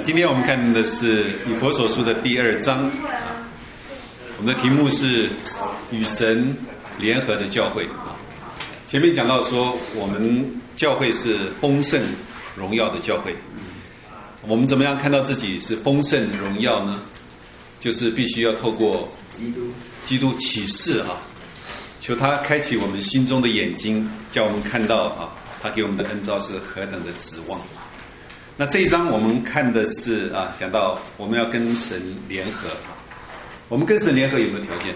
今天我们看的是以弗所书的第2章，我们的题目是与神联合的教会。前面讲到说，我们教会是丰盛荣耀的教会。我们怎么样看到自己是丰盛荣耀呢？就是必须要透过基督启示求他开启我们心中的眼睛，叫我们看到他给我们的恩召是何等的指望。那这一章我们看的是讲到我们要跟神联合。我们跟神联合有没有条件？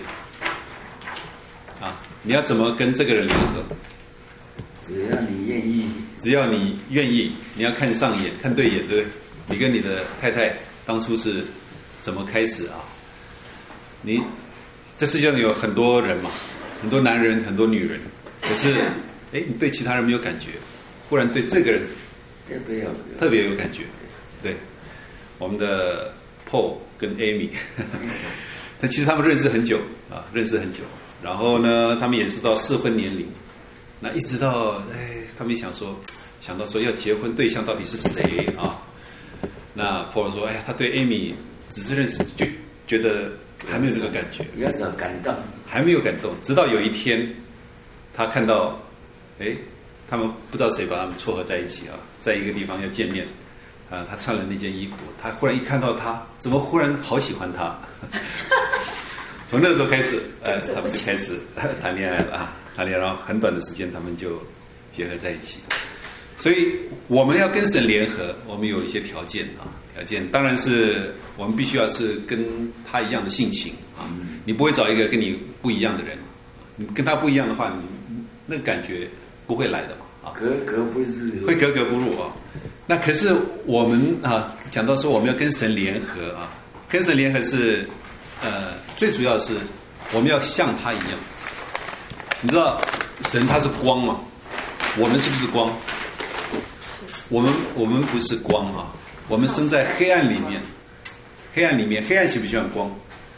你要怎么跟这个人联合？ 只要你愿意。 只要你愿意，你要看上眼，看对眼，对不对？你跟你的太太当初是怎么开始你这世界上有很多人嘛，很多男人，很多女人，可是你对其他人没有感觉，忽然对这个人特别有感觉。对，我们的 Paul 跟 Amy 但其实他们认识很久，然后呢他们也是到适婚年龄，那一直到他们想到说要结婚对象到底是谁那 Paul 说他对 Amy 只是认识，就觉得还没有那个感觉， 有点感动， 还没有感动，直到有一天他看到他们不知道谁把他们撮合在一起在一个地方要见面他穿了那件衣服，他忽然一看到他，怎么忽然好喜欢他从那个时候开始他们就开始谈恋爱了谈恋爱，然后很短的时间他们就结合在一起。所以我们要跟神联合，我们有一些条件当然是我们必须要是跟他一样的性情你不会找一个跟你不一样的人，你跟他不一样的话，你那个感觉不会来的嘛格格不入， 会格格不入那可是我们讲到说我们要跟神联合跟神联合是最主要是我们要像他一样。你知道神他是光嘛，我们是不是光？我们不是光我们生在黑暗里面。黑暗喜不喜欢光？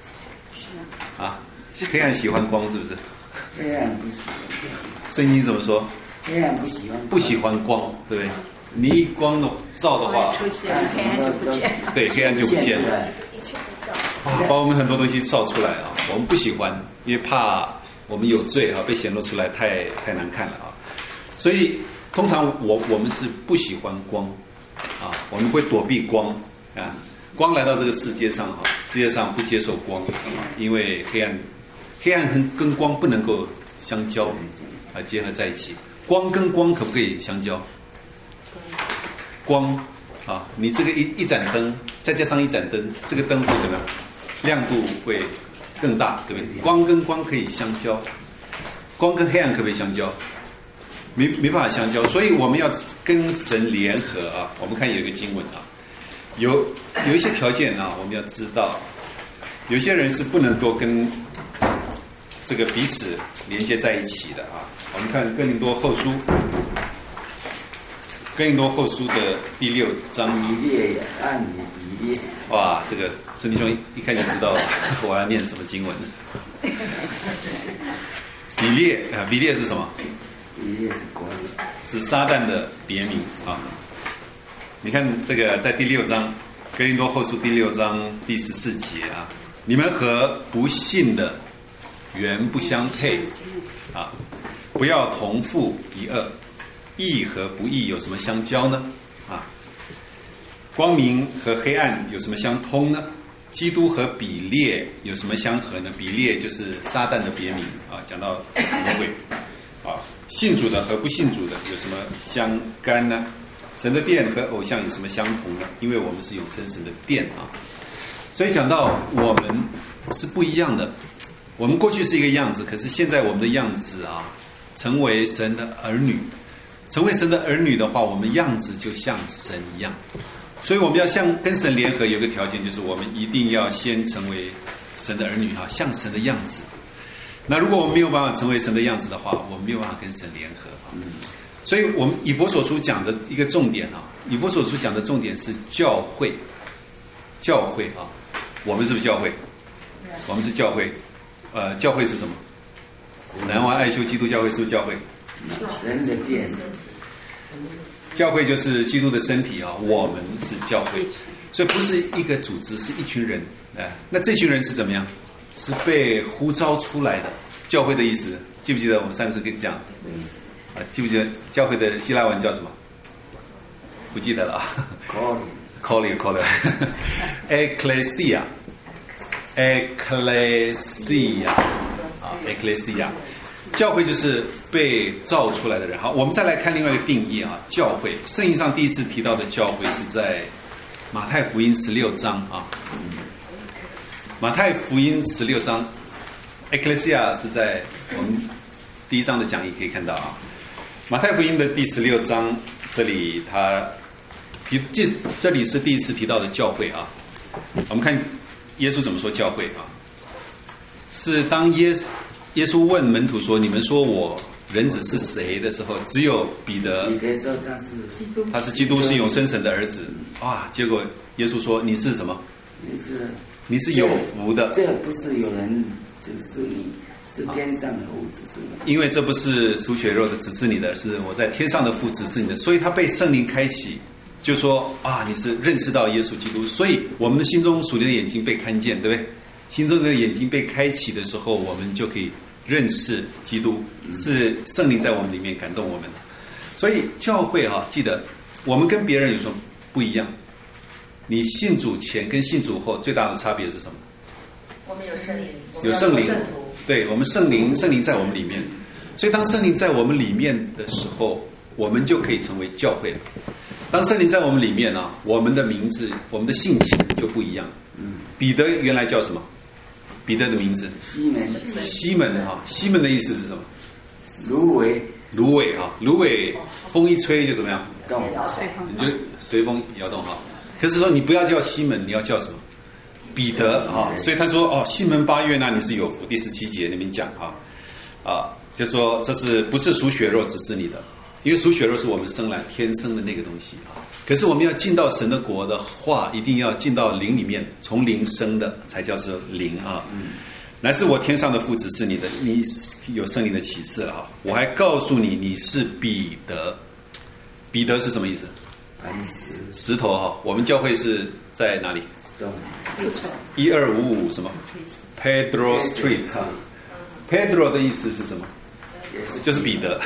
黑暗喜欢光是不是？ 黑暗不喜欢。 圣经怎么说？ 黑暗不喜欢光，对不对？你一光的照的话， 出现黑暗就不见了。 对，黑暗就不见了。 一切都照。 把我们很多东西照出来我们不喜欢，因为怕我们有罪被显露出来太难看了所以通常我们是不喜欢光我们会躲避光光来到这个世界上世界上不接受光因为黑暗跟光不能够相交结合在一起。光跟光可不可以相交？光你这个一盏灯再加上一盏灯，这个灯会怎么样？亮度会更大，对不对？光跟光可以相交，光跟黑暗可不可以相交？没办法相交。所以我们要跟神联合我们看有一个经文有一些条件我们要知道，有些人是不能够跟这个彼此连接在一起的我们看哥林多后书的第6章。 比列按你比列。 哇，这个孙弟兄一看就知道我要念什么经文了。比列是什么？ 比列是光， 是撒旦的别名你看这个在第6章，哥林多后书第6章第14节你们和不信的原不相配不要同负一轭。义和不义有什么相交呢？光明和黑暗有什么相通呢？基督和比列有什么相合呢？比列就是撒旦的别名讲到魔鬼信主的和不信主的有什么相干呢？神的殿和偶像有什么相同呢？因为我们是永生神的殿所以讲到我们是不一样的。我们过去是一个样子，可是现在我们的样子成为神的儿女。成为神的儿女的话，我们样子就像神一样。所以我们要跟神联合，有个条件就是我们一定要先成为神的儿女像神的样子。那如果我们没有办法成为神的样子的话，我们没有办法跟神联合所以我们以弗所书讲的一个重点以弗所书讲的重点是教会我们是不是教会？我们是教会教会是什么？南华爱修基督教会是不是教会？ 神的殿。 教会就是基督的身体我们是教会。 所以不是一个组织，是一群人。那这群人是怎么样？是被呼召出来的。教会的意思，记不记得我们上次跟你讲？记不记得教会的希腊文叫什么？不记得了啊。Calling Ecclesia 啊 Ecclesia， 教会就是被造出来的人。好，我们再来看另外一个定义啊，教会。圣经上第一次提到的教会是在马太福音16章啊。马太福音16章 Ecclesia 是在我们第一章的讲义可以看到啊。马太福音的第16章，这里这里是第一次提到的教会啊。我们看耶稣怎么说教会啊？是当耶稣问门徒说：“你们说我人子是谁的时候，只有彼得说他是基督，是永生神的儿子。”哇！结果耶稣说：“你是什么？你是有福的。” 这不是有人指示你，是天上的父指示你。 因为这不是属血肉的指示你的，是我在天上的父指示你的，所以他被圣灵开启。就说啊，你是认识到耶稣基督，所以我们的心中属灵的眼睛被看见，对不对？心中的眼睛被开启的时候，我们就可以认识基督，是圣灵在我们里面感动我们。所以教会记得我们跟别人有什么不一样？你信主前跟信主后最大的差别是什么？ 我们有圣灵， 有圣灵，对，我们圣灵在我们里面，所以当圣灵在我们里面的时候，我们就可以成为教会了。当圣灵在我们里面啊，我们的名字、我们的性情就不一样。彼得原来叫什么？彼得的名字西门啊，西门的意思是什么？ 芦苇啊，芦苇风一吹就怎么样？ 动， 你就随风摇动哈。可是说你不要叫西门，你要叫什么？彼得啊。所以他说西门8月那你是有福。第17节那边讲就说这是不是属血肉指示你的？因为属血肉是我们生来天生的那个东西啊，可是我们要进到神的国的话，一定要进到灵里面，从灵生的才叫做灵啊。乃是我天上的父指示你的，你有圣灵的启示了啊。我还告诉你，你是彼得。彼得是什么意思？石头哈。我们教会是在哪里？1255什么 ？Pedro Street 哈。Pedro 的意思是什么？就是彼得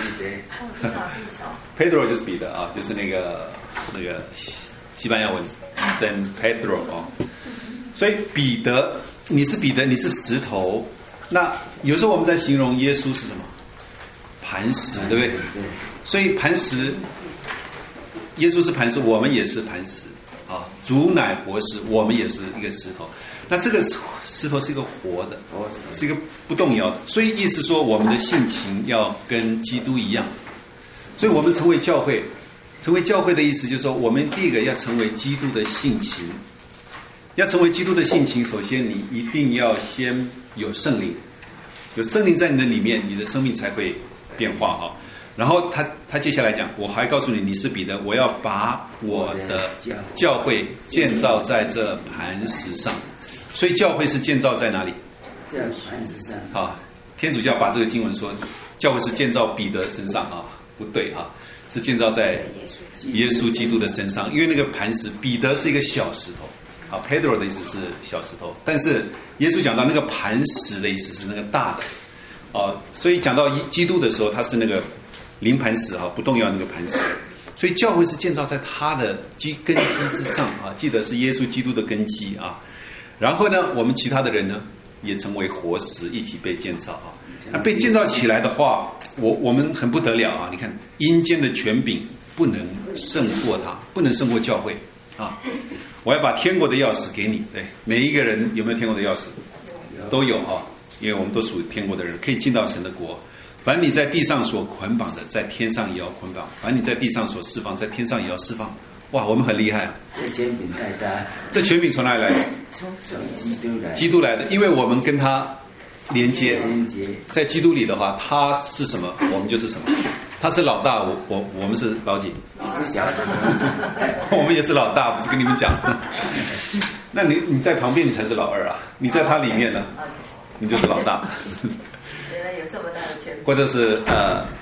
，Pedro 就是彼得啊，就是那个西班牙文 San Pedro 啊。所以彼得，你是彼得，你是石头。那有时候我们在形容耶稣是什么？磐石，对不对？所以磐石，耶稣是磐石，我们也是磐石啊。主乃活石，我们也是一个石头。那这个石头是一个活的，是一个不动摇的，所以意思说我们的性情要跟基督一样。所以我们成为教会的意思就是说，我们第一个要成为基督的性情。要成为基督的性情，首先你一定要先有圣灵，有圣灵在你的里面，你的生命才会变化哈。然后他接下来讲，我还告诉你，你是彼得，我要把我的教会建造在这磐石上。所以教会是建造在哪里？ 在磐石上。 好，天主教把这个经文说，教会是建造彼得身上啊，不对啊，是建造在耶稣基督的身上。因为那个磐石，彼得是一个小石头，好 ，Pedro 的意思是小石头，但是耶稣讲到那个磐石的意思是那个大的，所以讲到基督的时候，他是那个灵磐石啊，不动摇那个磐石。所以教会是建造在他的根基之上啊，记得是耶稣基督的根基啊。然后呢，我们其他的人呢，也成为活石，一起被建造啊。那被建造起来的话，我们很不得了啊！你看，阴间的权柄不能胜过他，不能胜过教会啊！我要把天国的钥匙给你，对，每一个人有没有天国的钥匙？都有啊，因为我们都属于天国的人，可以进到神的国。凡你在地上所捆绑的，在天上也要捆绑；凡你在地上所释放，在天上也要释放。哇，我们很厉害啊！ 这权柄太大。这权柄从哪里来的？ 从基督来。 基督来的，因为我们跟他连接。在基督里的话，他是什么，我们就是什么。他是老大，我们是老几？ 不晓得。 我们也是老大，不是跟你们讲。那你在旁边，你才是老二啊！你在他里面呢，你就是老大。 原来有这么大的权柄。 或者是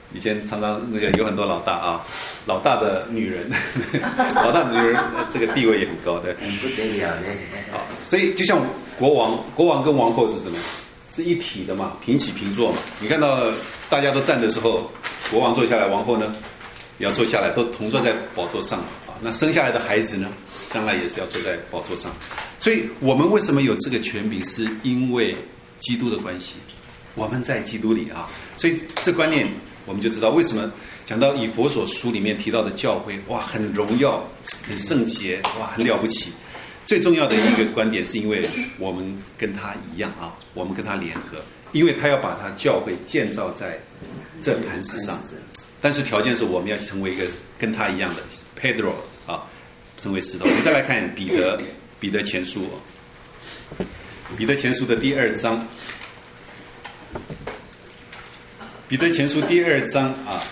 以前常常那个有很多老大啊，老大的女人，老大的女人这个地位也很高的， 不得了嘞。 好，所以就像国王跟王后是怎么样？是一体的嘛，平起平坐嘛。你看到大家都站的时候，国王坐下来，王后呢也要坐下来，都同坐在宝座上啊。那生下来的孩子呢，将来也是要坐在宝座上。所以我们为什么有这个权柄，是因为基督的关系，我们在基督里啊。所以这观念我们就知道为什么讲到以弗所书里面提到的教会，哇，很荣耀，很圣洁，哇，很了不起。最重要的一个观点是因为我们跟他一样啊，我们跟他联合，因为他要把他教会建造在这磐石上，但是条件是我们要成为一个跟他一样的 Pedro 啊，成为石头。我们再来看彼得前书，彼得前书的第2章，彼得前书第2章啊，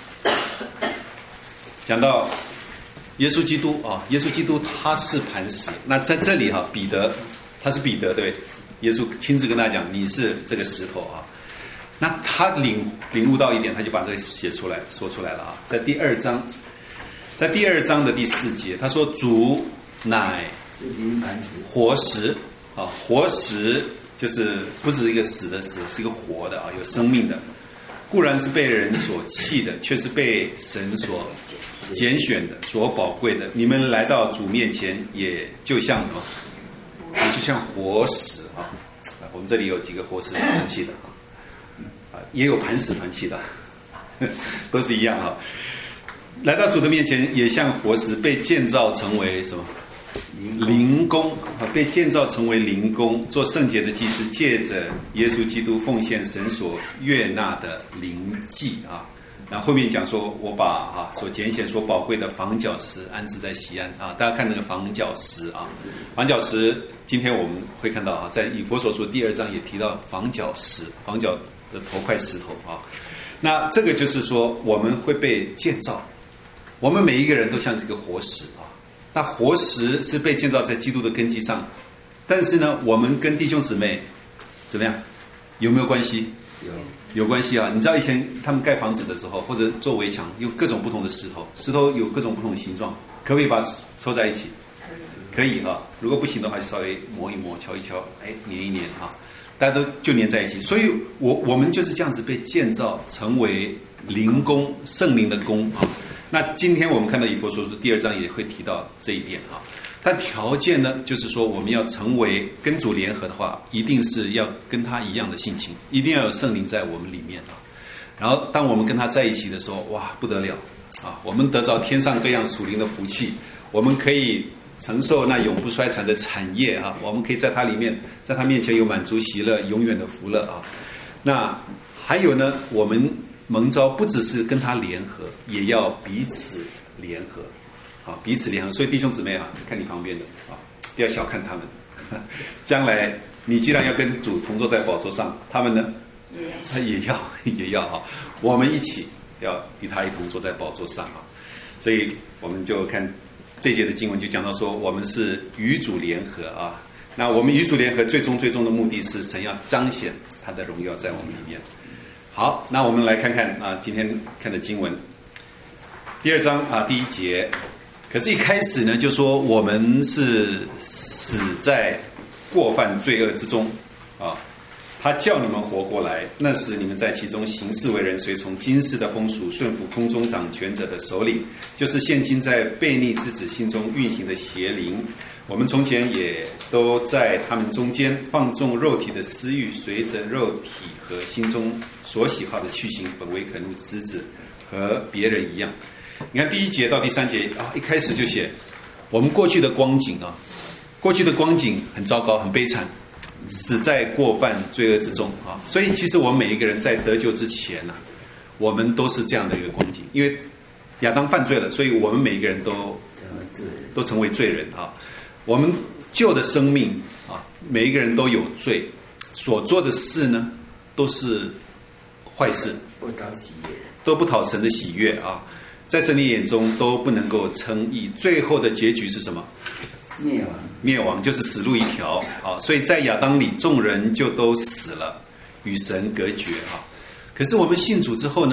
讲到耶稣基督啊，耶稣基督他是磐石。那在这里哈，彼得他是彼得，对，耶稣亲自跟他讲，你是这个石头啊。那他领悟到一点，他就把这个写出来说出来了啊。在第2章的第4节，他说主乃活石啊，活石就是不是一个死的死，是一个活的啊，有生命的。固然是被人所弃的，却是被神所拣选的，所宝贵的。你们来到主面前，也就像什么？也就像活石啊！我们这里有几个活石团契的啊，也有磐石团契的，都是一样哈。来到主的面前，也像活石，被建造成为什么？灵宫啊，被建造成为灵宫，做圣洁的祭司，借着耶稣基督奉献神所悦纳的灵祭啊。那后面讲说，我把所拣选所宝贵的房角石安置在锡安啊。大家看那个房角石啊，房角石，今天我们会看到啊，在以弗所书第2章也提到房角石，房角的头块石头啊。那这个就是说，我们会被建造，我们每一个人都像是个活石啊。那活石是被建造在基督的根基上，但是呢，我们跟弟兄姊妹怎么样？有没有关系？有关系啊！你知道以前他们盖房子的时候，或者做围墙，用各种不同的石头有各种不同的形状，可不可以把它凑在一起？可以啊。如果不行的话，就稍微磨一磨，敲一敲，粘一粘啊，大家都就粘在一起。所以我们就是这样子被建造成为灵宫，圣灵的宫啊。那今天我们看到以弗所书第2章也会提到这一点啊，但条件呢，就是说我们要成为跟主联合的话，一定是要跟他一样的性情，一定要有圣灵在我们里面啊。然后当我们跟他在一起的时候，哇，不得了啊！我们得着天上各样属灵的福气，我们可以承受那永不衰残的产业啊！我们可以在他里面，在他面前有满足喜乐，永远的福乐啊！那还有呢，我们蒙召不只是跟他联合，也要彼此联合，啊，彼此联合。所以弟兄姊妹啊，看你旁边的啊，不要小看他们。将来你既然要跟主同坐在宝座上，他们呢，他也要啊，我们一起要与他一同坐在宝座上啊。所以我们就看这节的经文就讲到说，我们是与主联合啊。那我们与主联合最终的目的是神要彰显他的荣耀在我们里面。好，那我们来看看啊，今天看的经文，第2章啊，第1节。可是，一开始呢，就说我们是死在过犯罪恶之中啊。他叫你们活过来，那时你们在其中行事为人，随从今世的风俗，顺服空中掌权者的首领，就是现今在悖逆之子心中运行的邪灵。我们从前也都在他们中间放纵肉体的私欲，随着肉体和心中所喜好的去行，本为可怒之子，和别人一样。你看第1节到第3节啊，一开始就写我们过去的光景啊，过去的光景很糟糕，很悲惨，死在过犯罪恶之中啊。所以其实我们每一个人在得救之前呢，我们都是这样的一个光景，因为亚当犯罪了，所以我们每一个人都成为罪人啊。我们旧的生命啊，每一个人都有罪，所做的事呢都是坏事，都不讨神的喜悦啊，在神的眼中都不能够称义，最后的结局是什么？灭亡，就是死路一条啊。所以在亚当里，众人就都死了，与神隔绝啊。可是我们信主之后呢，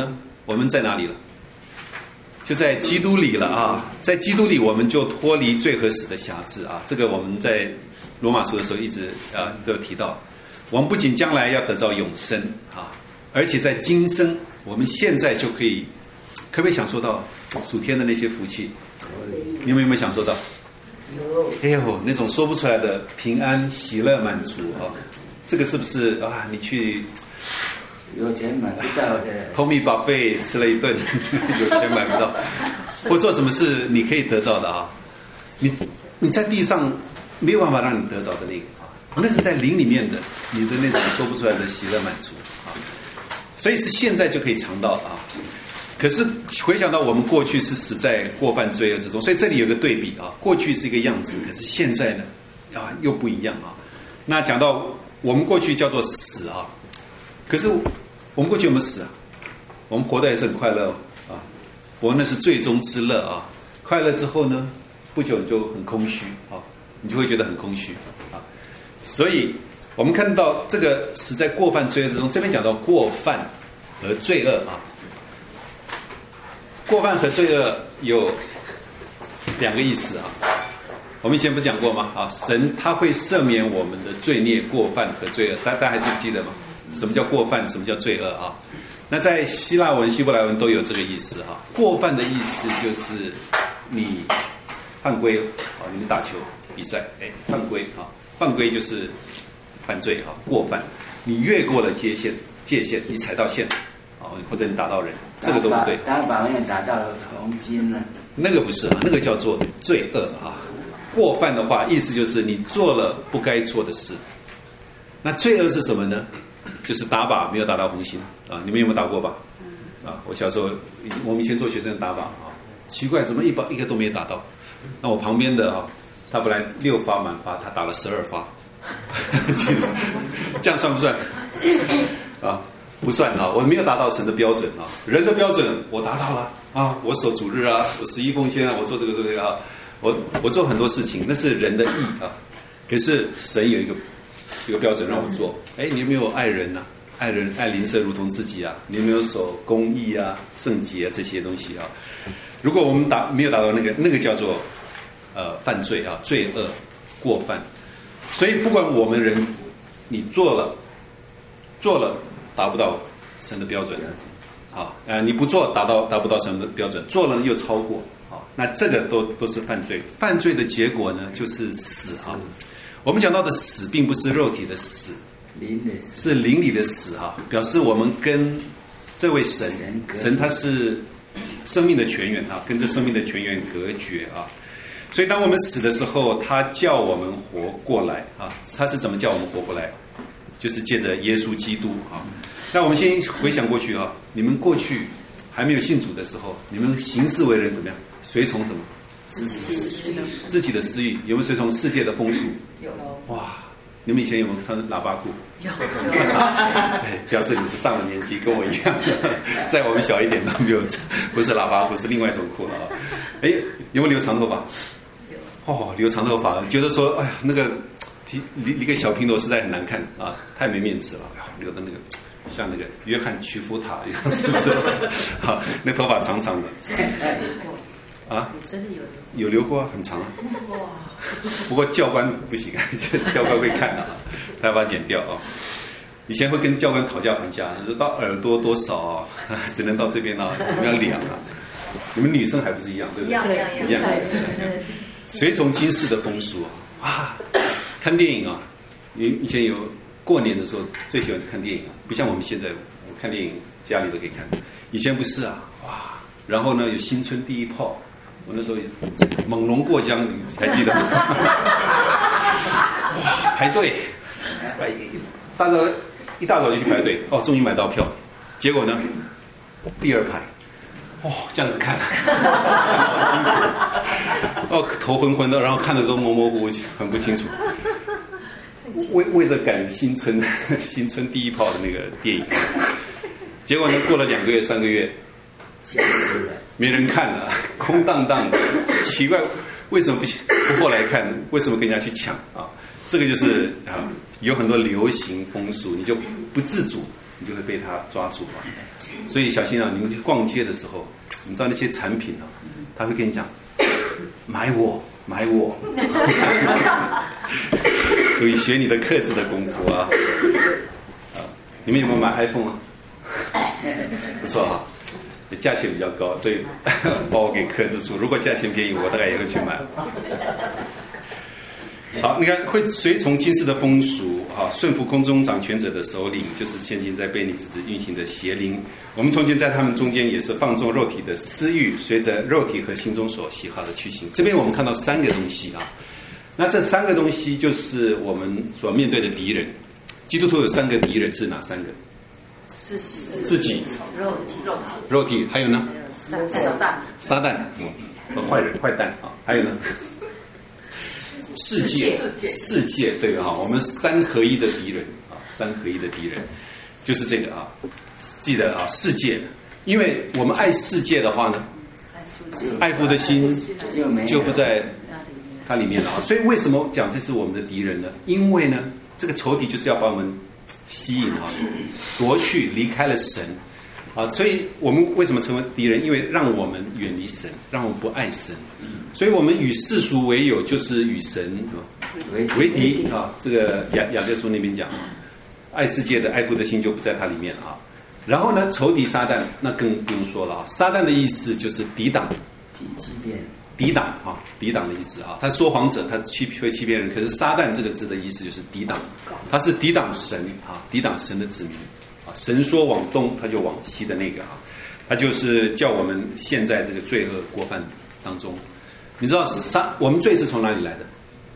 我们在哪里了？就在基督里了啊！在基督里，我们就脱离罪和死的辖制啊！这个我们在罗马书的时候一直都有提到。我们不仅将来要得到永生啊，而且在今生，我们现在就可不可以享受到属天的那些福气？你们有没有享受到？ 有。 哎呦，那种说不出来的平安、喜乐、满足啊！这个是不是啊？你去有钱买不到的。 偷米宝贝吃了一顿，有钱买不到，或做什么事你可以得到的啊！你在地上没有办法让你得到的那个啊，那是在灵里面的，你的那种说不出来的喜乐满足啊，所以是现在就可以尝到啊。可是回想到我们过去是死在过犯罪恶之中，所以这里有个对比啊，过去是一个样子，可是现在呢又不一样啊。那讲到我们过去叫做死啊，可是我们过去有没有死啊？我们活得也是很快乐啊，我那是最终之乐啊。快乐之后呢，不久你就很空虚啊，你就会觉得很空虚啊。所以我们看到这个死在过犯罪恶之中，这边讲到过犯和罪恶啊。过犯和罪恶有两个意思啊。我们以前不讲过吗？啊，神他会赦免我们的罪孽、过犯和罪恶，大家还记不记得吗？什么叫过犯？什么叫罪恶啊？那在希腊文、希伯来文都有这个意思啊。过犯的意思就是你犯规啊，你们打球比赛，犯规啊，犯规就是犯罪啊，过犯，你越过了界限，你踩到线啊，或者你打到人，这个都不对。 当法院打到红金呢？ 那个不是啊，那个叫做罪恶啊。过犯的话，意思就是你做了不该做的事。那罪恶是什么呢？就是打靶没有打到红心啊！你们有没有打过靶？啊，我小时候，我们以前做学生打靶啊，奇怪，怎么一个都没有打到？那我旁边的啊，他本来6发满发，他打了12发，这样算不算？啊，不算啊！我没有达到神的标准啊，人的标准我达到了啊！我守主日啊，我11奉献啊，我做这个啊，我做很多事情，那是人的义啊。可是神有一个标准让我做，你有没有爱人啊？爱人爱邻舍如同自己啊？你有没有守公义啊、圣洁啊这些东西啊？如果我们没有达到那个叫做犯罪啊、罪恶、过犯。所以不管我们人你做了达不到神的标准啊，你不做达不到神的标准，做了又超过啊，那这个都是犯罪。犯罪的结果呢就是死啊。我们讲到的死并不是肉体的死，是灵里的死啊，表示我们跟这位神他是生命的泉源啊，跟这生命的泉源隔绝啊。所以当我们死的时候，他叫我们活过来啊。他是怎么叫我们活过来？就是借着耶稣基督啊。那我们先回想过去啊，你们过去还没有信主的时候，你们行事为人怎么样？随从什么？自己的私欲。有没有随从世界的风俗？ 有。 哇，你们以前有没有穿喇叭裤？ 有。 表示你是上了年纪，跟我一样。在我们小一点的没有，不是喇叭裤，是另外一种裤了啊。有没有留长头发？有。留长头发，觉得说，哎呀，那个理个小平头实在很难看啊，太没面子了。留的那个像那个约翰屈服塔一样，是不是？好，那头发长长的。啊， 你真的有留过，很长。哇！不过教官不行，教官会看啊，他要把它剪掉啊。以前会跟教官讨价还价，到耳朵多少啊，只能到这边啊，我们要量啊。你们女生还不是一样，对不对？一样。随从今世的风俗啊，看电影啊，以前有过年的时候最喜欢看电影啊，不像我们现在，我看电影家里都可以看。以前不是啊，哇！然后呢，有新春第一炮。我那时候猛龙过江，你还记得吗？哇，排队，一大早就去排队，终于买到票。结果呢，第2排，这样子看，头昏昏的，然后看得都模模糊糊，很不清楚。为了赶新春第一炮的那个电影，结果呢，过了2个月、3个月。没人看了，空荡荡的，奇怪，为什么不过来看？为什么跟人家去抢啊？这个就是有很多流行风俗，你就不自主你就会被他抓住啊。所以小心啊，你们去逛街的时候，你知道那些产品啊，他会跟你讲买我。注意学你的克制的功夫啊！你们有没有买 iPhone 啊？不错啊，价钱比较高，所以把我给克制住。如果价钱便宜，我大概也会去买。好，你看会随从今世的风俗啊，顺服空中掌权者的首领，就是现今在悖逆之子运行的邪灵。我们从前在他们中间也是放纵肉体的私欲，随着肉体和心中所喜好的去行。这边我们看到3个东西啊，那这3个东西就是我们所面对的敌人。基督徒有3个敌人，是哪3个？自己、肉体，还有呢？撒旦，和坏人、坏蛋啊，还有呢？世界，对哈，我们3合一的敌人啊，3合一的敌人就是这个啊，记得啊，世界，因为我们爱世界的话呢，爱父的心就不在它里面了啊。所以为什么讲这是我们的敌人呢？因为呢，这个仇敌就是要把我们吸引啊，夺去，离开了神啊。所以我们为什么成为敌人？因为让我们远离神，让我们不爱神。所以我们与世俗为友，就是与神为敌啊。这个雅各书那边讲，爱世界的爱父的心就不在它里面啊。然后呢，仇敌撒旦那更不用说了啊。撒旦的意思就是抵挡、抵挡啊，抵挡的意思啊。他说谎者，他会欺骗人，可是撒旦这个字的意思就是抵挡，他是抵挡神啊，抵挡神的子民啊。神说往东，他就往西的那个啊，他就是叫我们陷在这个罪恶过犯当中。你知道我们罪是从哪里来的？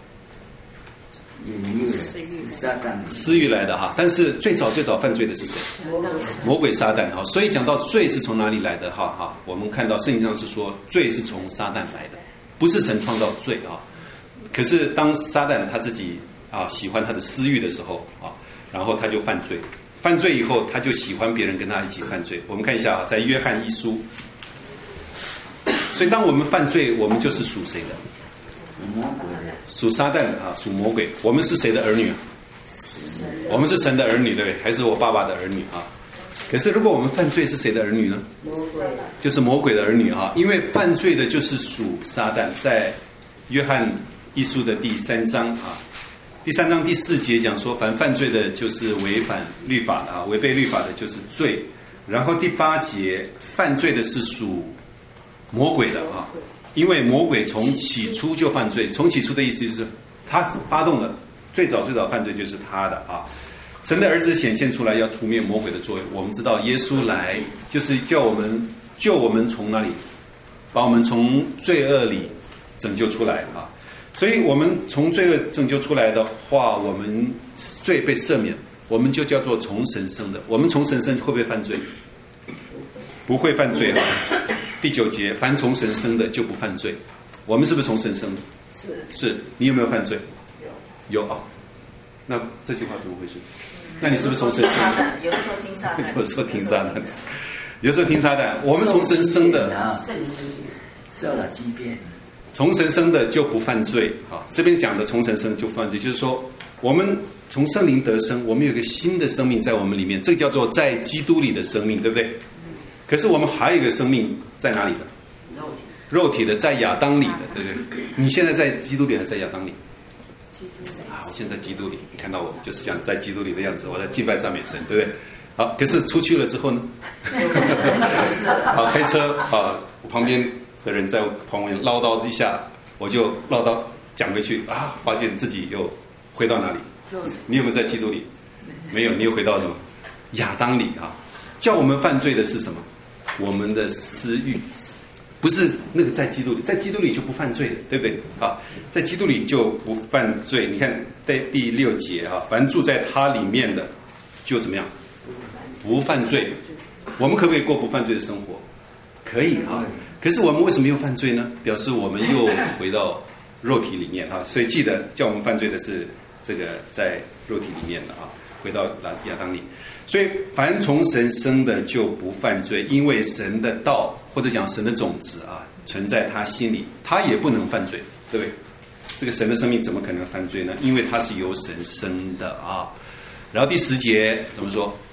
私欲来的哈。但是最早犯罪的是谁？魔鬼撒旦哈。所以讲到罪是从哪里来的哈，我们看到圣经上是说罪是从撒旦来的，不是神创造罪啊。可是当撒旦他自己啊喜欢他的私欲的时候啊，然后他就犯罪，犯罪以后他就喜欢别人跟他一起犯罪。我们看一下啊，在约翰一书。所以当我们犯罪，我们就是属谁的？属撒旦的啊，属魔鬼。我们是谁的儿女啊？我们是神的儿女，对不对？还是我爸爸的儿女啊？可是如果我们犯罪，是谁的儿女呢？就是魔鬼的儿女啊。因为犯罪的就是属撒旦。在约翰一书的第3章啊，第3章第4节讲说，凡犯罪的就是违反律法的啊，违背律法的就是罪。然后第8节，犯罪的是属魔鬼的啊，因为魔鬼从起初就犯罪。从起初的意思就是他发动了，最早犯罪就是他的啊。神的儿子显现出来要除灭魔鬼的作为。我们知道耶稣来就是救我们从哪里？把我们从罪恶里拯救出来啊。所以我们从罪恶拯救出来的话，我们罪被赦免，我们就叫做从神生的。我们从神生会不会犯罪？不会犯罪啊。第9节，凡从神生的就不犯罪。我们是不是从神生的？是。你有没有犯罪？有啊。那这句话怎么回事？那你是不是从神生的？ 有时候听撒旦， 有时候听撒旦，有时候听撒旦。我们从神生的， 受了欺骗， 从神生的就不犯罪啊。这边讲的从神生就不犯罪，就是说我们从圣灵得生，我们有一个新的生命在我们里面，这个叫做在基督里的生命，对不对？可是我们还有一个生命在哪里的？肉体的，在亚当里的，对不对？你现在在基督里还是在亚当里？啊，我现在基督里，你看到我就是这样在基督里的样子，我在敬拜赞美神，对不对？好，可是出去了之后呢？好，开车啊，我旁边的人在我旁边唠叨一下，我就唠叨讲回去啊，发现自己又回到哪里？你有没有在基督里？没有，你又回到什么？亚当里啊！叫我们犯罪的是什么？我们的私欲，不是那个在基督里，在基督里就不犯罪的，对不对？啊，在基督里就不犯罪。你看在第6节啊，凡住在他里面的，就怎么样？不犯罪。我们可不可以过不犯罪的生活？可以啊。可是我们为什么又犯罪呢？表示我们又回到肉体里面啊。所以记得叫我们犯罪的是这个在肉体里面的啊，回到亚当里。所以凡从神生的就不犯罪，因为神的道或者讲神的种子啊存在他心里，他也不能犯罪，对不对？这个神的生命怎么可能犯罪呢？因为他是由神生的啊。然后第10节怎么说？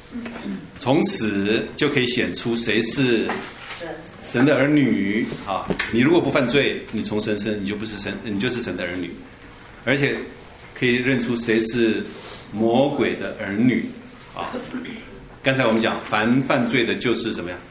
从此就可以显出谁是神的儿女啊！你如果不犯罪，你从神生，你就不是神，你就是神的儿女，而且可以认出谁是魔鬼的儿女啊！刚才我们讲，凡犯罪的，就是怎么样？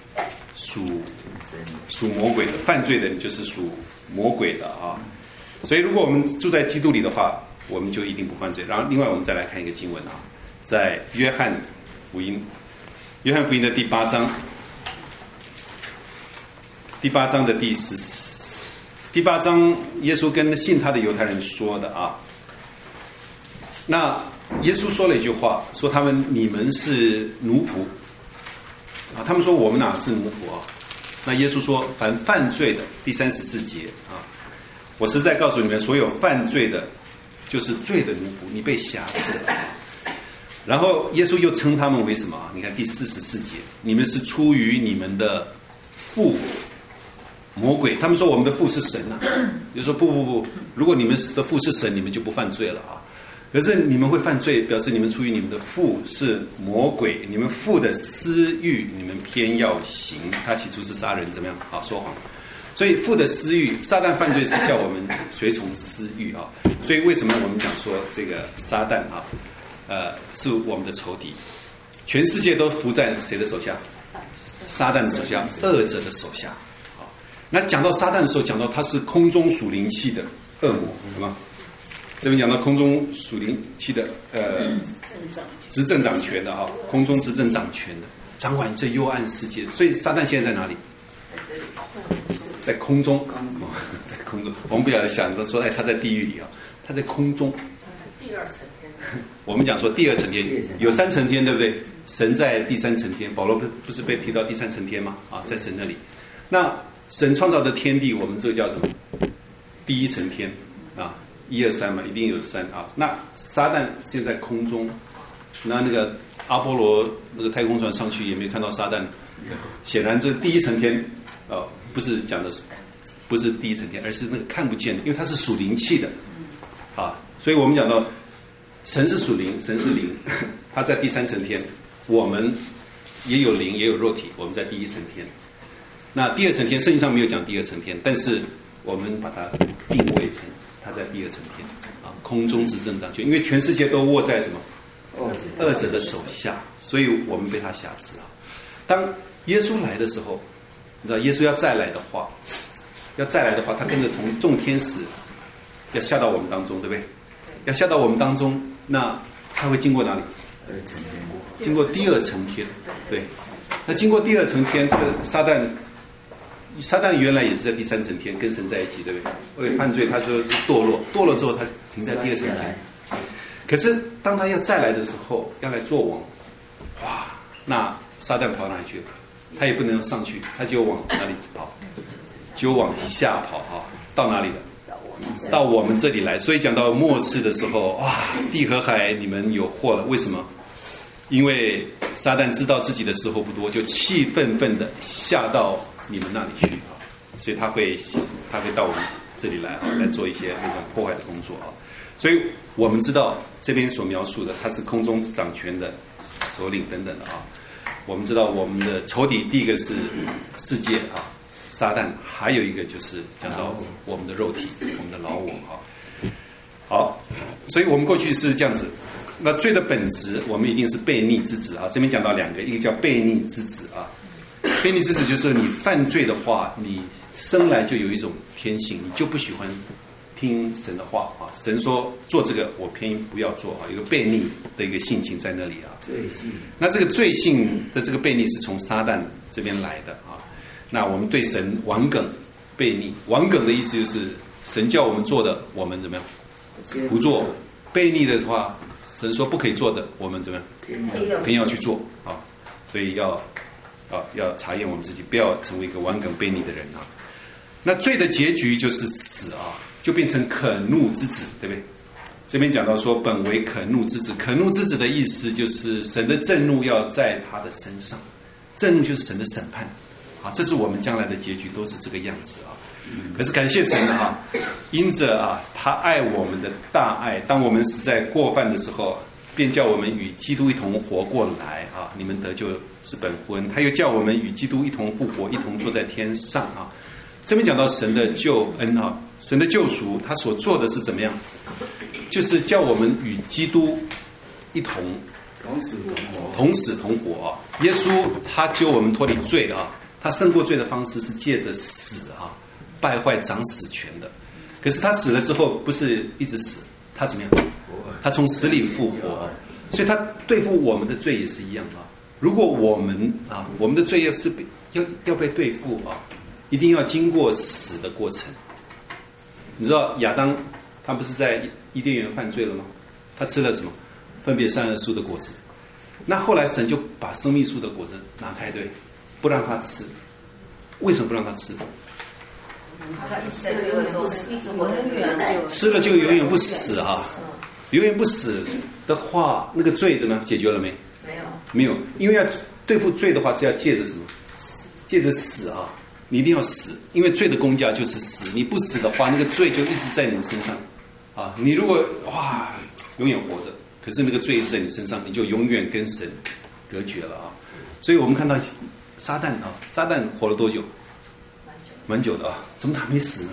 属魔鬼的，犯罪的就是属魔鬼的啊！所以，如果我们住在基督里的话，我们就一定不犯罪。然后，另外我们再来看一个经文啊，在约翰福音的第8章的第8章，耶稣跟信他的犹太人说的啊。那耶稣说了一句话，说你们是奴仆啊。他们说我们哪是奴仆啊？那耶稣说，凡犯罪的，第34节啊，我实在告诉你们，所有犯罪的，就是罪的奴仆，你被辖制了。然后耶稣又称他们为什么啊？你看第44节，你们是出于你们的父魔鬼。他们说我们的父是神啊，就说不，如果你们的父是神，你们就不犯罪了啊。可是你们会犯罪，表示你们出于你们的父是魔鬼，你们父的私欲，你们偏要行。他起初是杀人，怎么样？好，说谎。所以父的私欲，撒旦犯罪是叫我们随从私欲啊。所以为什么我们讲说这个撒旦啊？是我们的仇敌，全世界都服在谁的手下？撒旦的手下，恶者的手下。好，那讲到撒旦的时候，讲到他是空中属灵气的恶魔，对吗？这边讲到空中属灵气的执政掌权的啊，空中执政掌权的，掌管这幽暗世界。所以撒旦现在在哪里？在空中，在空中。我们不要想着说，他在地狱里啊，他在空中。 第二层天。 我们讲说第二层天有3层天，对不对？神在第3层天，保罗不是被提到第3层天吗？啊，在神那里。那神创造的天地，我们这个叫什么？第1层天啊，1、2、3嘛，一定有3啊。那撒旦现在空中，那个阿波罗那个太空船上去也没看到撒旦，显然这第1层天不是讲的不是第1层天，而是那个看不见的，因为它是属灵气的啊。所以我们讲到神是属灵，神是灵，他在第3层天，我们也有灵也有肉体，我们在第1层天。那第2层天圣经上没有讲第2层天，但是我们把它定位成他在第2层天啊，空中执政掌权，因为全世界都握在什么恶者的手下，所以我们被他辖制啊。当耶稣来的时候，你知道耶稣要再来的话，他跟着从众天使要下到我们当中，对不对？要下到我们当中，那他会经过哪里？经过第2层天，对。那经过第2层天，这个撒旦原来也是在第3层天跟神在一起，对不对？为了犯罪，他就堕落之后，他停在第2层天。可是当他要再来的时候，要来做王，哇！那撒旦跑哪里去了？他也不能上去，他就往哪里跑？就往下跑哈，到哪里了？到我们这里来。所以讲到末世的时候，哇，地和海你们有祸了。为什么？因为撒旦知道自己的时候不多，就气愤愤的下到你们那里去啊。所以他会到我们这里来啊，来做一些那种破坏的工作啊。所以我们知道这边所描述的，他是空中掌权的首领等等的啊。我们知道我们的仇敌，第一个是世界啊，撒旦，还有一个就是讲到我们的肉体，我们的老我啊。好，所以我们过去是这样子。那罪的本质，我们一定是悖逆之子啊。这边讲到2个，一个叫悖逆之子啊。悖逆之子就是你犯罪的话，你生来就有一种偏性，你就不喜欢听神的话啊。神说做这个，我偏不要做啊，有个悖逆的一个性情在那里啊。那这个罪性的这个悖逆是从撒旦这边来的啊。那我们对神顽梗悖逆，顽梗的意思就是神叫我们做的，我们怎么样不做；悖逆的话，神说不可以做的，我们怎么样偏要去做啊。所以要查验我们自己，不要成为一个顽梗悖逆的人啊。那罪的结局就是死啊，就变成可怒之子，对不对？这边讲到说本为可怒之子，可怒之子的意思就是神的震怒要在他的身上，震怒就是神的审判啊，这是我们将来的结局都是这个样子啊。可是感谢神啊，因着他爱我们的大爱，当我们实在过犯的时候， 便叫我们与基督一同活过来啊！你们得救是本乎恩。他又叫我们与基督一同复活，一同坐在天上啊！这边讲到神的救恩啊，神的救赎，他所做的是怎么样？就是叫我们与基督一同同死同活啊！耶稣他救我们脱离罪啊，他胜过罪的方式是借着死啊，败坏掌死权的。可是他死了之后，不是一直死，他怎么样？他从死里复活，所以他对付我们的罪也是一样啊。如果我们的罪业是要被对付啊，一定要经过死的过程。你知道亚当他不是在伊甸园犯罪了吗？他吃了什么？分别善恶树的果子。那后来神就把生命树的果子拿开，对，不让他吃。为什么不让他吃？ 他一直在罪恶中，一直活得远， 吃了就永远不死啊！永远不死的话，那个罪怎么样解决了没？没有，因为要对付罪的话，是要借着什么？借着死啊！你一定要死，因为罪的工价就是死。你不死的话，那个罪就一直在你身上啊！你如果永远活着，可是那个罪一直在你身上，你就永远跟神隔绝了啊！所以我们看到撒旦活了多久？蛮久的啊！怎么他没死呢？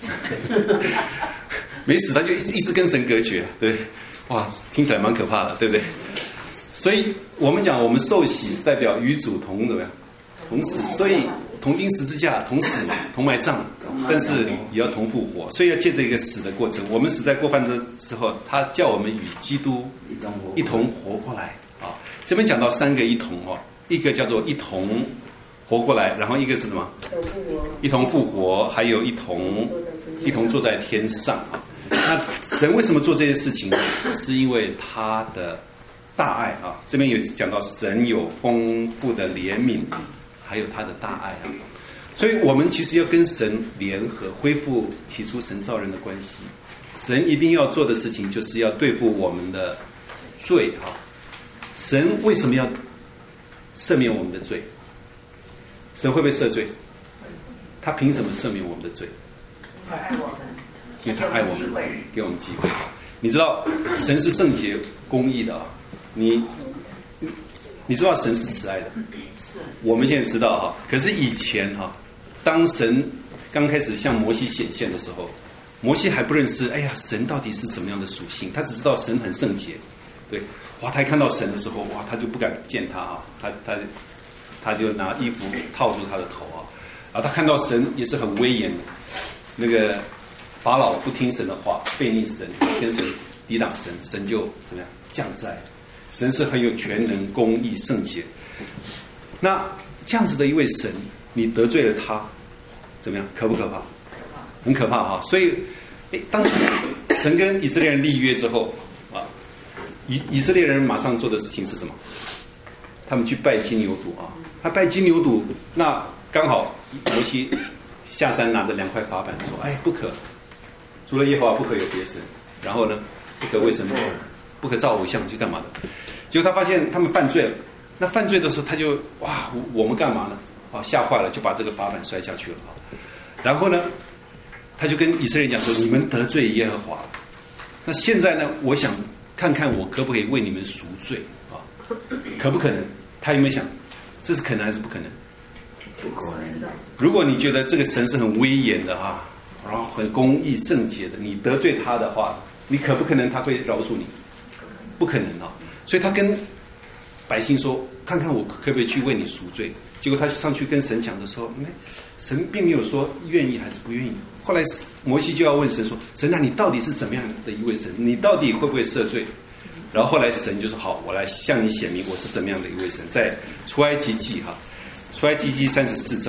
没死他就一直跟神隔绝，对，哇，听起来蛮可怕的，对不对？所以我们讲，我们受洗是代表与主同怎么样？同死，所以同钉十字架，同死，同埋葬，但是也要同复活，所以要借着一个死的过程。我们死在过犯的时候，他叫我们与基督一同活过来啊。这边讲到三个一同哦，一个叫做一同活过来，然后一个是什么？一同复活，还有一同坐在天上啊。那人为什么做这些事情呢？是因为他的大爱啊。这边有讲到神有丰富的怜悯，还有他的大爱啊。所以我们其实要跟神联合，恢复起初神造人的关系。神一定要做的事情，就是要对付我们的罪啊。神为什么要赦免我们的罪？神会不会赦罪？他凭什么赦免我们的罪？因为他爱我们，给我们机会。你知道神是圣洁公义的啊，你知道神是慈爱的，我们现在知道哈。可是以前哈，当神刚开始向摩西显现的时候，摩西还不认识，哎呀，神到底是怎么样的属性？他只知道神很圣洁，对，哇，他一看到神的时候，哇，他就不敢见他啊，他就拿衣服套住他的头啊，他看到神也是很威严的，那个法老不听神的话，悖逆神，跟神抵挡神，神就怎么样降灾。神是很有全能、公义、圣洁。那这样子的一位神，你得罪了他，怎么样？可不可怕？很可怕哈！所以，当神跟以色列人立约之后啊，以色列人马上做的事情是什么？他们去拜金牛犊啊！他拜金牛犊，那刚好摩西下山拿着2块法板说：“哎，不可，除了耶和华不可有别神。”然后呢，不可为神梦，不可造偶像，去干嘛的？结果他发现他们犯罪了。那犯罪的时候，他就哇，我们干嘛呢？啊，吓坏了，就把这个法板摔下去了啊。然后呢，他就跟以色列人讲说：“你们得罪耶和华。那现在呢，我想看看我可不可以为你们赎罪啊？可不可能？”他有没有想，这是可能还是不可能？ 不可能。 如果你觉得这个神是很威严的哈，然后很公义圣洁的，你得罪他的话，你可不可能他会饶恕你？不可能啊！所以他跟百姓说：“看看我可不可以去为你赎罪。”结果他上去跟神讲的时候，神并没有说愿意还是不愿意。后来摩西就要问神说：“神啊，你到底是怎么样的一位神？你到底会不会赦罪？”然后后来神就说：“好，我来向你显明我是怎么样的一位神。”在出埃及记出埃及记34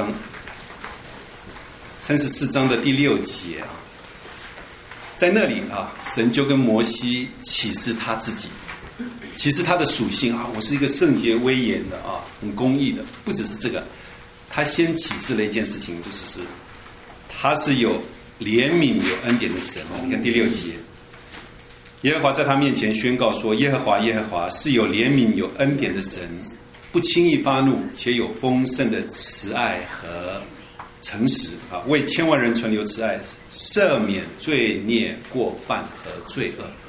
章的第6节啊，在那里啊，神就跟摩西启示他自己，启示他的属性啊，我是一个圣洁威严的啊，很公义的。不只是这个，他先启示了一件事情，就是他是有怜悯、有恩典的神。你看第6节。耶和华在他面前宣告说：“耶和华，耶和华是有怜悯、有恩典的神，不轻易发怒，且有丰盛的慈爱和诚实啊，为千万人存留慈爱，赦免罪孽、过犯和罪恶。”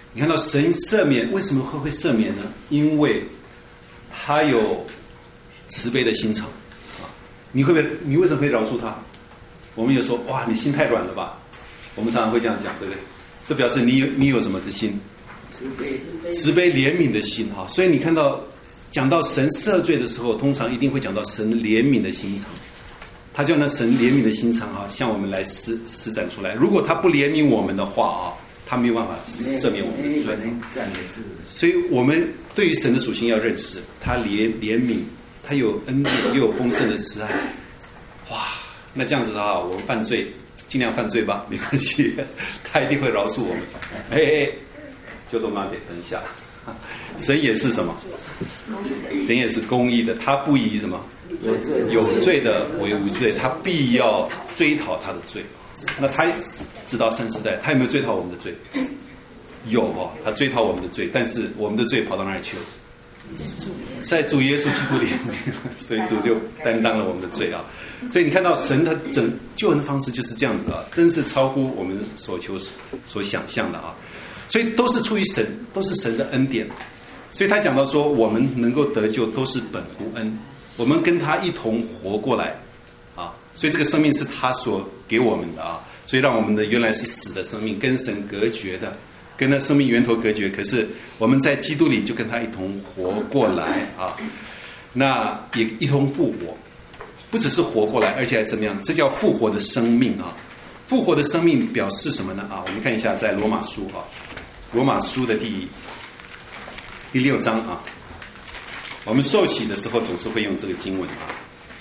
你看到神赦免，为什么会赦免呢？因为他有慈悲的心肠啊！你为什么会饶恕他？我们有说哇，你心太软了吧？我们常常会这样讲，对不对？这表示你有什么的心？慈悲怜悯的心哈。所以你看到讲到神赦罪的时候，通常一定会讲到神怜悯的心肠。他叫那神怜悯的心肠啊，向我们来施展出来。如果他不怜悯我们的话啊，他没有办法赦免我们的罪。所以我们对于神的属性要认识，他怜悯，他有恩典，又有丰盛的慈爱。哇，那这样子的话，我们犯罪尽量犯罪吧，没关系，他一定会饶恕我们。就都慢点，等一下。神也是什么？神也是公义的，他不以什么有罪的为无罪，他必要追讨他的罪。那他直到3世代，他有没有追讨我们的罪？有哦，他追讨我们的罪，但是我们的罪跑到哪里去了？在主耶稣基督里面，所以主就担当了我们的罪啊。所以你看到神的救恩的方式就是这样子啊，真是超乎我们所求所想象的啊。所以都是出于神，都是神的恩典。所以他讲到说，我们能够得救都是本乎恩，我们跟他一同活过来啊。所以这个生命是他所给我们的啊，所以让我们的原来是死的生命跟神隔绝的，跟那生命源头隔绝，可是我们在基督里就跟他一同活过来啊。那也一同复活，不只是活过来，而且还怎么样？这叫复活的生命啊。复活的生命表示什么呢？啊，我们看一下在罗马书啊，罗马书的第6章啊，我们受洗的时候总是会用这个经文啊。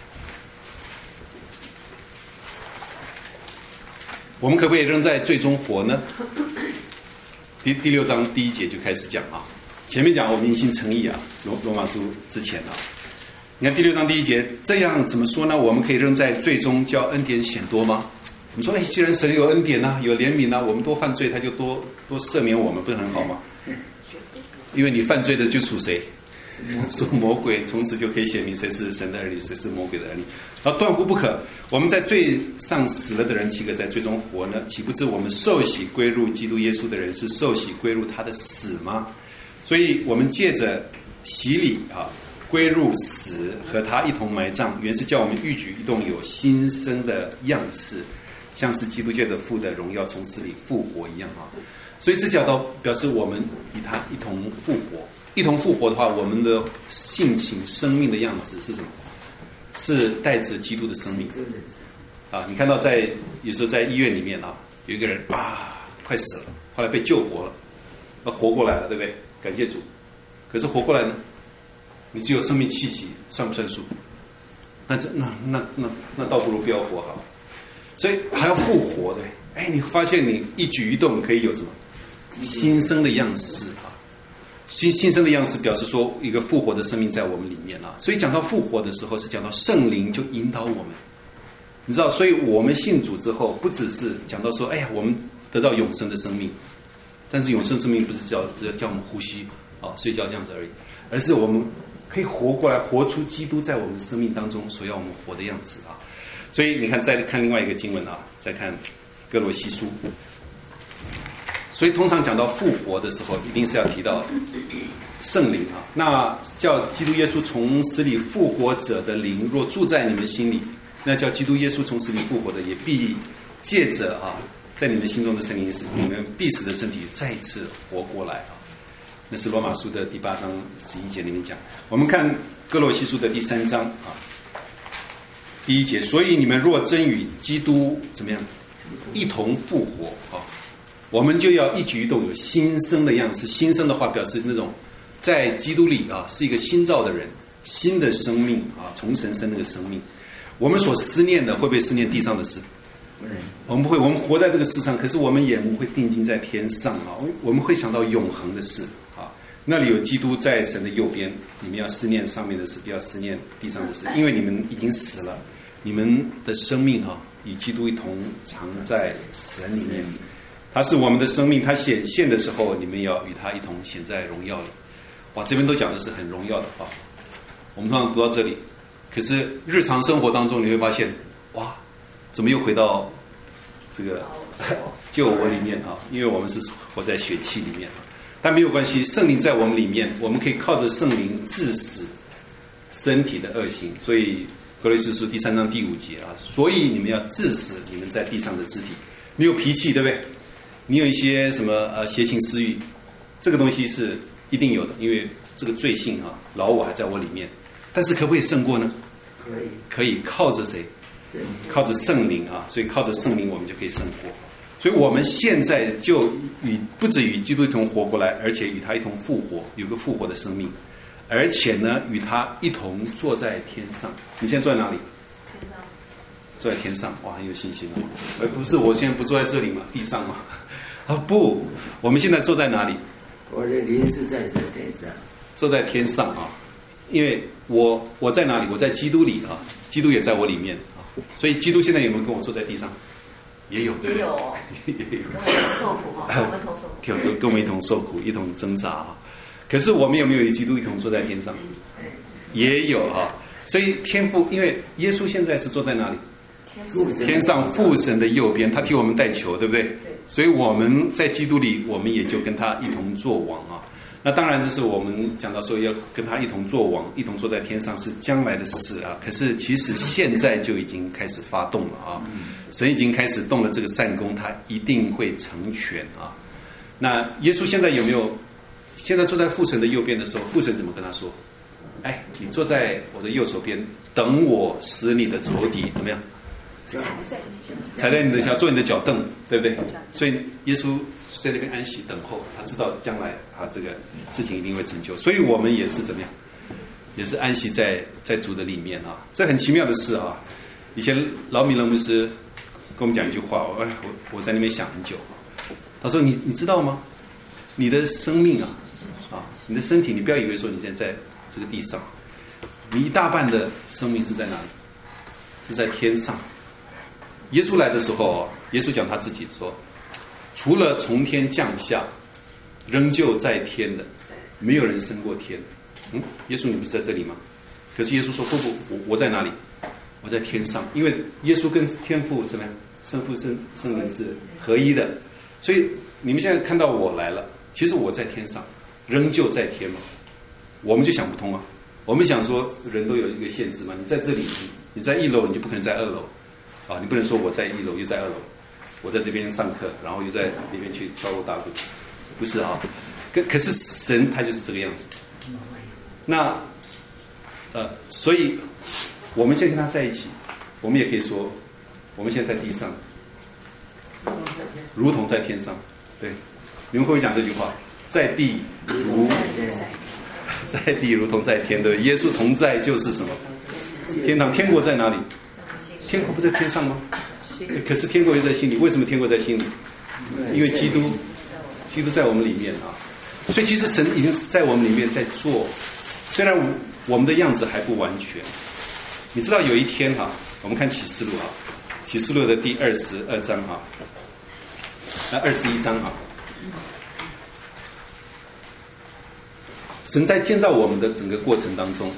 我们可不可以仍在罪中活呢？第6章第1节就开始讲啊，前面讲我们因信称义啊，罗马书之前啊，你看第6章第1节，这样怎么说呢？我们可以仍在罪中，叫恩典显多吗？你说，既然神有恩典啊，有怜悯啊，我们多犯罪，他就多赦免我们，不是很好吗？因为你犯罪的就属谁？属魔鬼，从此就可以显明谁是神的儿女，谁是魔鬼的儿女。然后断乎不可，我们在罪上死了的人，岂可在罪中活呢？岂不知我们受洗归入基督耶稣的人，是受洗归入他的死吗？所以我们借着洗礼啊，归入死，和他一同埋葬，原是叫我们预举一动有新生的样式，像是基督借着父的荣耀从死里复活一样啊。所以这讲到表示我们与他一同复活。一同复活的话，我们的性情生命的样子是什么？是带着基督的生命啊！你看到有时候在医院里面啊，有一个人快死了，后来被救活了，活过来了，对不对？感谢主。可是活过来呢，你只有生命气息，算不算数？那倒不如不要活好。所以还要复活的。你发现你一举一动可以有什么新生的样式啊？新生的样式表示说一个复活的生命在我们里面啊。所以讲到复活的时候，是讲到圣灵就引导我们，你知道，所以我们信主之后，不只是讲到说我们得到永生的生命，但是永生生命不是只叫我们呼吸睡觉这样子而已，而是我们可以活过来，活出基督在我们生命当中所要我们活的样子啊。所以你看，再看另外一个经文啊，再看哥罗西书。所以通常讲到复活的时候，一定是要提到圣灵啊。那叫基督耶稣从死里复活者的灵，若住在你们心里，那叫基督耶稣从死里复活的，也必借着在你们心中的圣灵，使你们必死的身体再一次活过来啊。那是罗马书的第8章11节里面讲。我们看哥罗西书的第3章啊，第1节，所以你们若真与基督怎么样一同复活啊，我们就要一举一动有新生的样式。新生的话表示那种在基督里是一个新造的人，新的生命从神生那个生命。我们所思念的会不会思念地上的事？我们不会。我们活在这个世上，可是我们眼目会定睛在天上我们会想到永恒的事那里有基督在神的右边，你们要思念上面的事，不要思念地上的事，因为你们已经死了，你们的生命与基督一同藏在神里面。他是我们的生命，他显现的时候，你们要与他一同显在荣耀里。哇，这边都讲的是很荣耀的我们通常读到这里，可是日常生活当中你会发现，哇，怎么又回到这个旧我里面因为我们是活在血气里面但没有关系，圣灵在我们里面，我们可以靠着圣灵治死身体的恶行。所以格罗西书第3章第5节啊，所以你们要治死你们在地上的肢体。你有脾气，对不对？你有一些什么邪情私欲，这个东西是一定有的，因为这个罪性啊，老我还在我里面。但是可不可以胜过呢？可以，靠着谁？靠着圣灵啊，所以靠着圣灵我们就可以胜过。所以我们现在就不止与基督一同活过来，而且与他一同复活，有个复活的生命，而且呢与他一同坐在天上。你现在坐在哪里？ 天上。 坐在天上，哇，很有信心哦。而不是我现在不坐在这里吗？地上吗？啊不，我们现在坐在哪里？ 我的灵是在这天上。坐在天上啊，因为我在哪里？我在基督里啊，基督也在我里面啊。所以基督现在有没有跟我坐在地上？也有， 也有，跟我们受苦哈，跟我们同受苦， 跟我们一同受苦，一同挣扎啊。可是我们有没有与基督一同坐在天上？也有啊。所以天父，因为耶稣现在是坐在哪里？天上父神的右边，他替我们代求，对不对？对。所以我们在基督里，我们也就跟他一同作王啊。那当然，这是我们讲到说要跟他一同作王，一同坐在天上是将来的事啊。可是其实现在就已经开始发动了啊，神已经开始动了这个善功，他一定会成全啊。那耶稣现在有没有？现在坐在父神的右边的时候，父神怎么跟他说？哎，你坐在我的右手边，等我使你的仇敌怎么样？踩在你的脚，做你的脚凳，对不对？所以耶稣在那边安息等候，他知道将来啊这个事情一定会成就，所以我们也是怎么样？也是安息在主的里面啊，这很奇妙的事啊。以前老米勒牧师跟我们讲一句话，我在那边想很久。他说你知道吗？你的生命啊，你的身体，你不要以为说你现在在这个地上，你一大半的生命是在哪里？是在天上。耶稣来的时候，耶稣讲他自己说，除了从天降下，仍旧在天的，没有人升过天。耶稣你不是在这里吗？可是耶稣说不，我在哪里？我在天上，因为耶稣跟天父什么呀？圣父圣灵是合一的，所以你们现在看到我来了，其实我在天上，仍旧在天嘛。我们就想不通啊，我们想说人都有一个限制嘛，你在这里，你在1楼，你就不可能在2楼。你不能说我在1楼又在2楼，我在这边上课，然后又在那边去敲锣打鼓，不是啊。可是神他就是这个样子。那所以我们现在跟他在一起，我们也可以说，我们现在在地上，如同在天上。对，你们会不会讲这句话？在地如同在天，对不对？耶稣同在就是什么？天堂，天国在哪里？天国不在天上吗？可是天国又在心里。为什么天国在心里？因为基督在我们里面啊。所以其实神已经在我们里面在做，虽然我们的样子还不完全。你知道有一天我们看启示录启示录的第22章21章神在建造我们的整个过程当中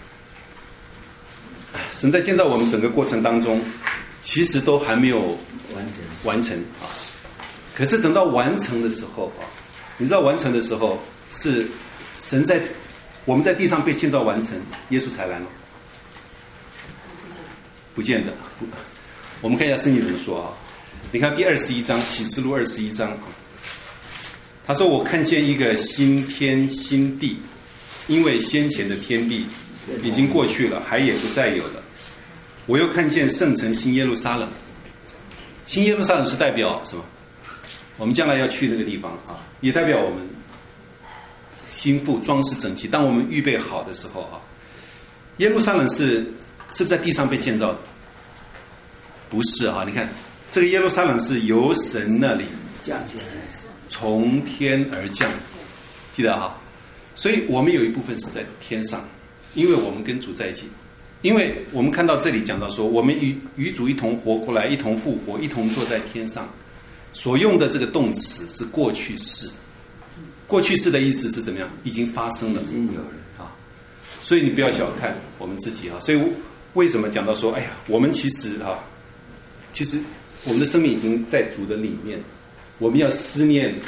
神在建造我们整个过程当中，其实都还没有完成可是等到完成的时候你知道完成的时候是神在我们在地上被建造完成，耶稣才来吗？不见得。我们看一下圣经怎么说你看第21章，启示录21章他说我看见一个新天新地，因为先前的天地已经过去了，海也不再有了。我又看见圣城新耶路撒冷。新耶路撒冷是代表什么？我们将来要去那个地方也代表我们心腹装饰整齐。当我们预备好的时候耶路撒冷是不是在地上被建造的？不是你看这个耶路撒冷是由神那里从天而降，记得所以我们有一部分是在天上，因为我们跟主在一起。因为我们看到这里讲到说，我们与主一同活过来，一同复活，一同坐在天上，所用的这个动词是过去式。过去式的意思是怎么样？已经发生了， 已经有了所以你不要小看我们自己所以为什么讲到说，哎呀，我们其实我们的生命已经在主的里面，我们要思念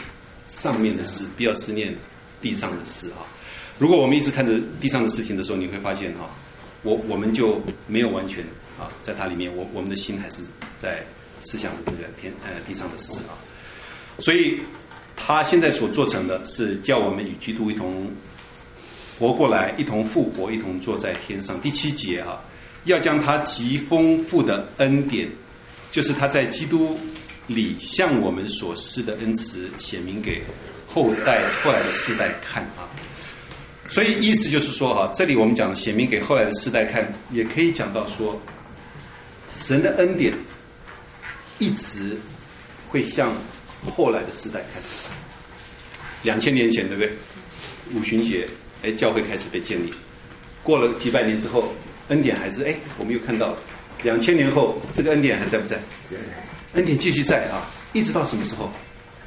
上面的事，不要思念地上的事啊。如果我们一直看着地上的事情的时候，你会发现我们就没有完全在它里面，我们的心还是在思想这个地上的事啊。所以他现在所做成的是叫我们与基督一同活过来，一同复活，一同坐在天上。第7节要将他极丰富的恩典，就是他在基督里向我们所施的恩慈显明给后来的世代看啊。所以意思就是说这里我们讲显明给后来的世代看，也可以讲到说神的恩典一直会向后来的世代看。2000年前对不对？五旬节教会开始被建立，过了几百年之後，恩典还是我们又看到了2000年后这个恩典还在不在？恩典继续在一直到什么时候？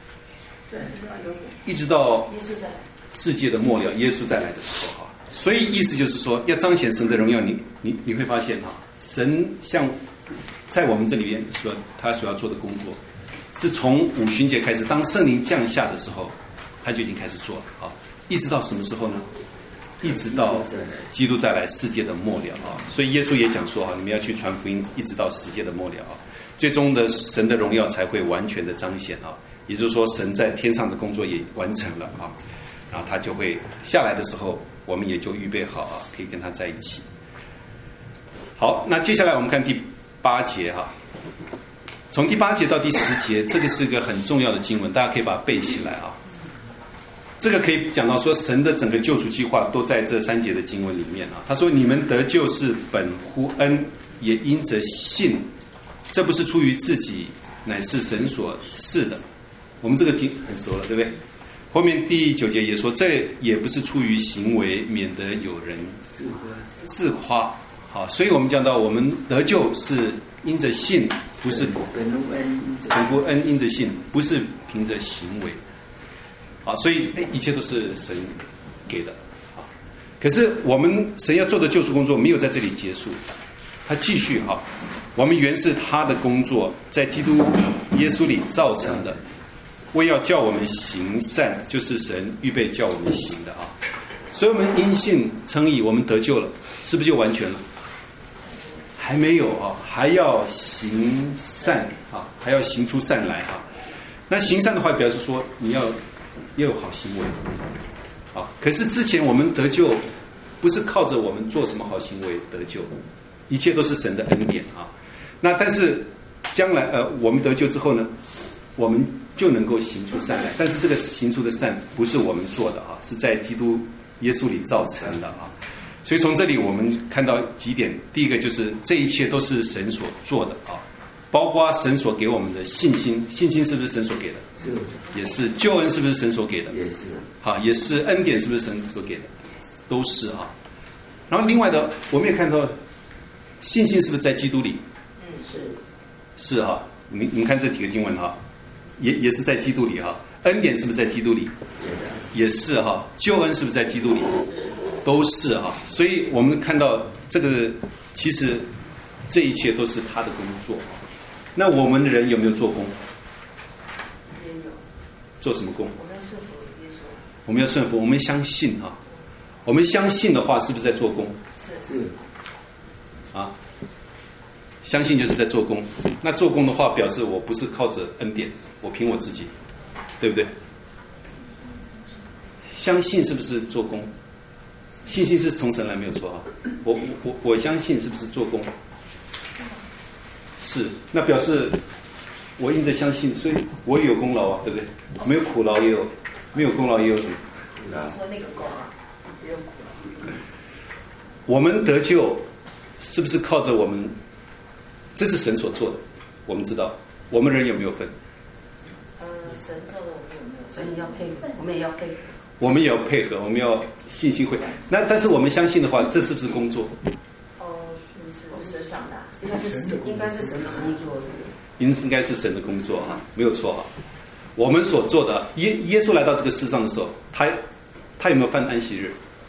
一直到世界的末了，耶稣再来的时候所以意思就是说要彰显神的荣耀，你会发现神像在我们这里边说他所要做的工作是从五旬节开始，当圣灵降下的时候他就已经开始做了一直到什么时候呢？一直到基督再来世界的末了所以耶稣也讲说你们要去传福音，一直到世界的末了最终的神的荣耀才会完全的彰显也就是说神在天上的工作也完成了然后他就会下来的时候，我们也就预备好可以跟他在一起。好，那接下来我们看第8节从第8节到第10节，这个是个很重要的经文，大家可以把它背起来这个可以讲到说神的整个救赎计划都在这3节的经文里面他说你们得救是本乎恩，也因着信，这不是出于自己，乃是神所赐的。我们这个经很熟了对不对？后面第9节也说这也不是出于行为，免得有人自夸所以我们讲到我们得救是因着信，不是本乎恩因着信，不是凭着行为所以一切都是神给的可是我们神要做的救赎工作没有在这里结束，他继续我们原是他的工作，在基督耶稣里造成的，为要叫我们行善，就是神预备叫我们行的所以我们因信称义，我们得救了，是不是就完全了？还没有还要行善还要行出善来那行善的话表示说你要有好行为可是之前我们得救不是靠着我们做什么好行为得救，一切都是神的恩典那但是将来我们得救之后呢，我们就能够行出善来，但是这个行出的善不是我们做的是在基督耶稣里造成的所以从这里我们看到几点，第一个就是这一切都是神所做的包括神所给我们的信心，信心是不是神所给的？也是。救恩是不是神所给的？也是。也是。恩典是不是神所给的？都是然后另外的我们也看到信心是不是在基督里？是你看这几个经文也是在基督里恩典是不是在基督里？也是救恩是不是在基督里？都是所以我们看到这个其实这一切都是他的工作那我们人有没有做工？做什么工？我们要顺服，我们相信我们相信的话是不是在做工？是相信就是在做工。那做工的话表示我不是靠着恩典，我凭我自己，对不对？相信是不是做工？信心是从神来没有错我相信是不是做工？是。那表示我因着相信，所以我也有功劳对不对？没有苦劳也有，没有功劳也有什么？ 说那个功不用苦劳。 我们得救是不是靠着我们？这是神所做的，我们知道。我们人有没有份？ 神做的我们有没有？ 神要配合，我们也要配合。 我们也要配合，我们要信心会。那但是我们相信的话，这是不是工作？ 是神上的。 应该是神的工作。 应该是神的工作没有错我们所做的，耶稣来到这个世上的时候，他有没有犯安息日？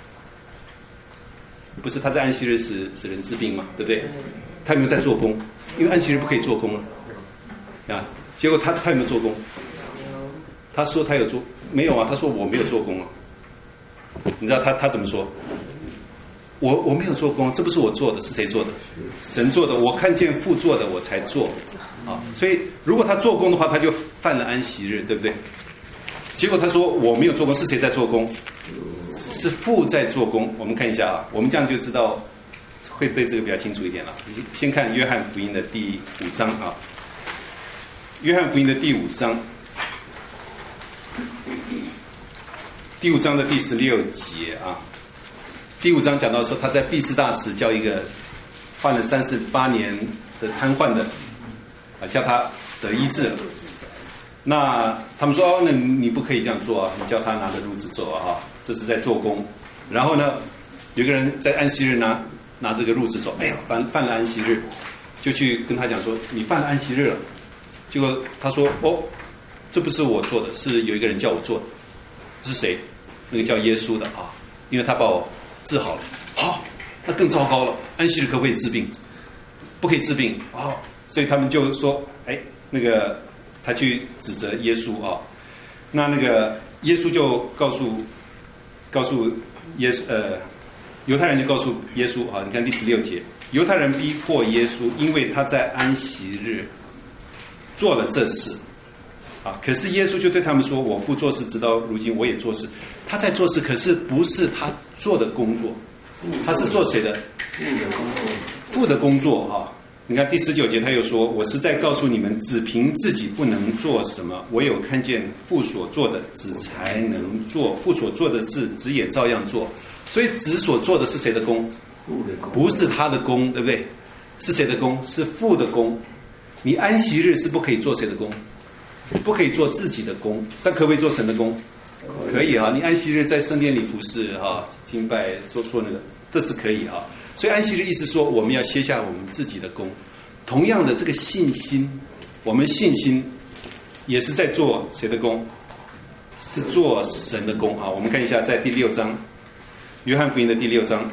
不是，他在安息日使人治病嘛，对不对？他有没有在做工？因为安息日不可以做工结果他有没有做工？他说他有做， 没有啊，他说我没有做工啊。你知道他怎么说？我没有做工，这不是我做的，是谁做的？神做的，我看见父做的，我才做啊。所以如果他做工的话，他就犯了安息日，对不对？结果他说我没有做工，是谁在做工？是父在做工。我们看一下啊，我们这样就知道，会对这个比较清楚一点了。先看约翰福音的第5章啊，约翰福音的第5章。第5章的第16节啊，第5章讲到说他在毕士大池叫一个患了38年的瘫痪的啊，叫他得医治了。那他们说哦，那你不可以这样做啊，你叫他拿着褥子走啊，这是在做工。然后呢，有个人在安息日拿这个褥子走，哎呀，犯了安息日，就去跟他讲说你犯了安息日了。结果他说哦，这不是我做的，是有一个人叫我做的。是谁？那个叫耶稣的啊，因为他把我治好了。好，那更糟糕了，安息日可不可以治病？不可以治病啊，所以他们就说，哎，那个他去指责耶稣啊，那个耶稣就告诉耶稣，犹太人就告诉耶稣啊，你看第16节，犹太人逼迫耶稣，因为他在安息日做了这事。啊！可是耶稣就对他们说：“我父做事，直到如今我也做事。他在做事，可是不是他做的工作，他是做谁的？父的工作啊！你看第19节，他又说：我实在告诉你们，只凭自己不能做什么，唯有看见父所做的，子才能做。父所做的事，子也照样做。所以子所做的是谁的工？不是他的工，对不对？是谁的工？是父的工。你安息日是不可以做谁的工？”不可以做自己的工，但可不可以做神的工？可以啊！你安息日在圣殿里服侍哈，敬拜做那个，这是可以啊。所以安息日意思说，我们要歇下我们自己的工。同样的，这个信心，我们信心也是在做谁的工？是做神的工啊！我们看一下，在第6章，约翰福音的第6章，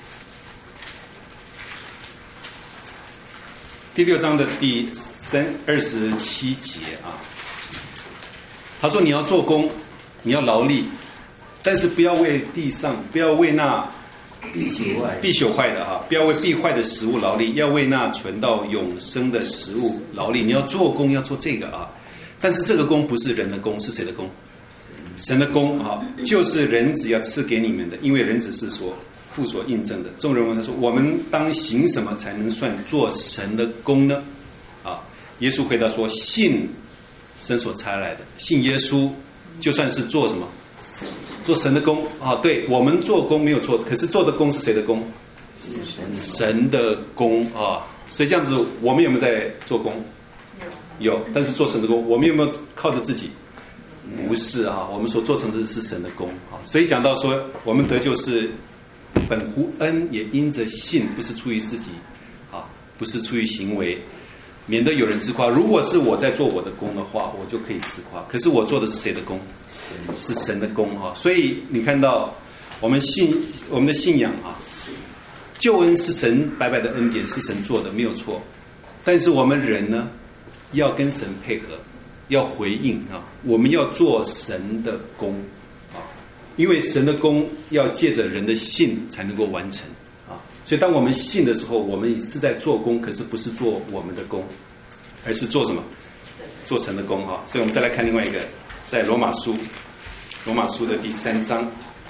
第6章的第27节啊。他说：“你要做工，你要劳力，但是不要为地上，不要为那必朽坏的哈，不要为必坏的食物劳力，要为那存到永生的食物劳力。你要做工，要做这个啊。但是这个工不是人的工，是谁的工？神的工啊，就是人子要赐给你们的，因为人子是父所印证的。众人问他说：我们当行什么才能算做神的工呢？啊，耶稣回答说：信。”神所差来的，信耶稣，就算是做什么，做神的工啊！对，我们做工没有错，可是做的工是谁的工？神的工啊！所以这样子，我们有没有在做工？有，但是做神的工，我们有没有靠着自己？不是啊，我们所做成的是神的工啊！所以讲到说，我们得救是本乎恩，也因着信，不是出于自己啊，不是出于行为。免得有人自夸，如果是我在做我的工的话，我就可以自夸。可是我做的是谁的工？是神的工哈。所以你看到我们的信仰啊，救恩是神白白的恩典，是神做的，没有错。但是我们人呢，要跟神配合，要回应啊，我们要做神的工啊，因为神的工要借着人的信才能够完成。所以当我们信的时候，我们是在做工，可是不是做我们的工，而是做什么？做神的工哈。所以我们再来看另外一个，在罗马书的第3章，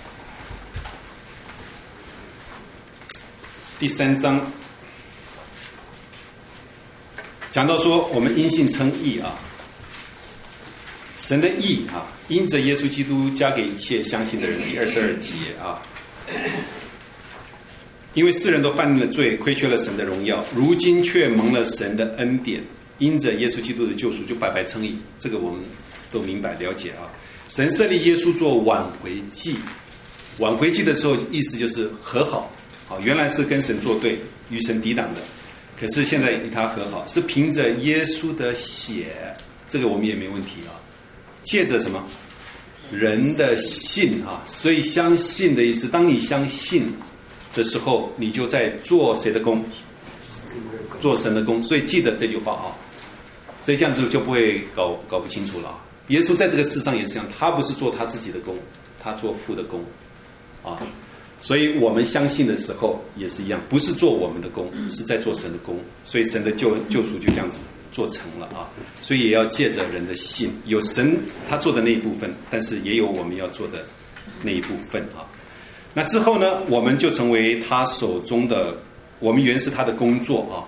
讲到说我们因信称义啊，神的义啊，因着耶稣基督加给一切相信的人，第22节啊。因为世人都犯了罪，亏缺了神的荣耀，如今却蒙了神的恩典，因着耶稣基督的救赎，就白白称义。这个我们都明白了解啊。神设立耶稣做挽回祭，挽回祭的时候，意思就是和好。好，原来是跟神作对，与神抵挡的，可是现在与他和好，是凭着耶稣的血，这个我们也没问题啊。借着什么？人的信啊，所以相信的意思，当你相信的时候，你就在做谁的工？做神的工。所以记得这句话啊，所以这样子就不会搞不清楚了。 耶稣在这个世上也是这样，他不是做他自己的工，他做父的工啊。所以我们相信的时候也是一样，不是做我们的工，是在做神的工。所以神的救赎就这样子做成了啊。所以也要借着人的信，有神他做的那一部分，但是也有我们要做的那一部分啊。那之后呢，我们就成为他手中的，我们原是他的工作啊。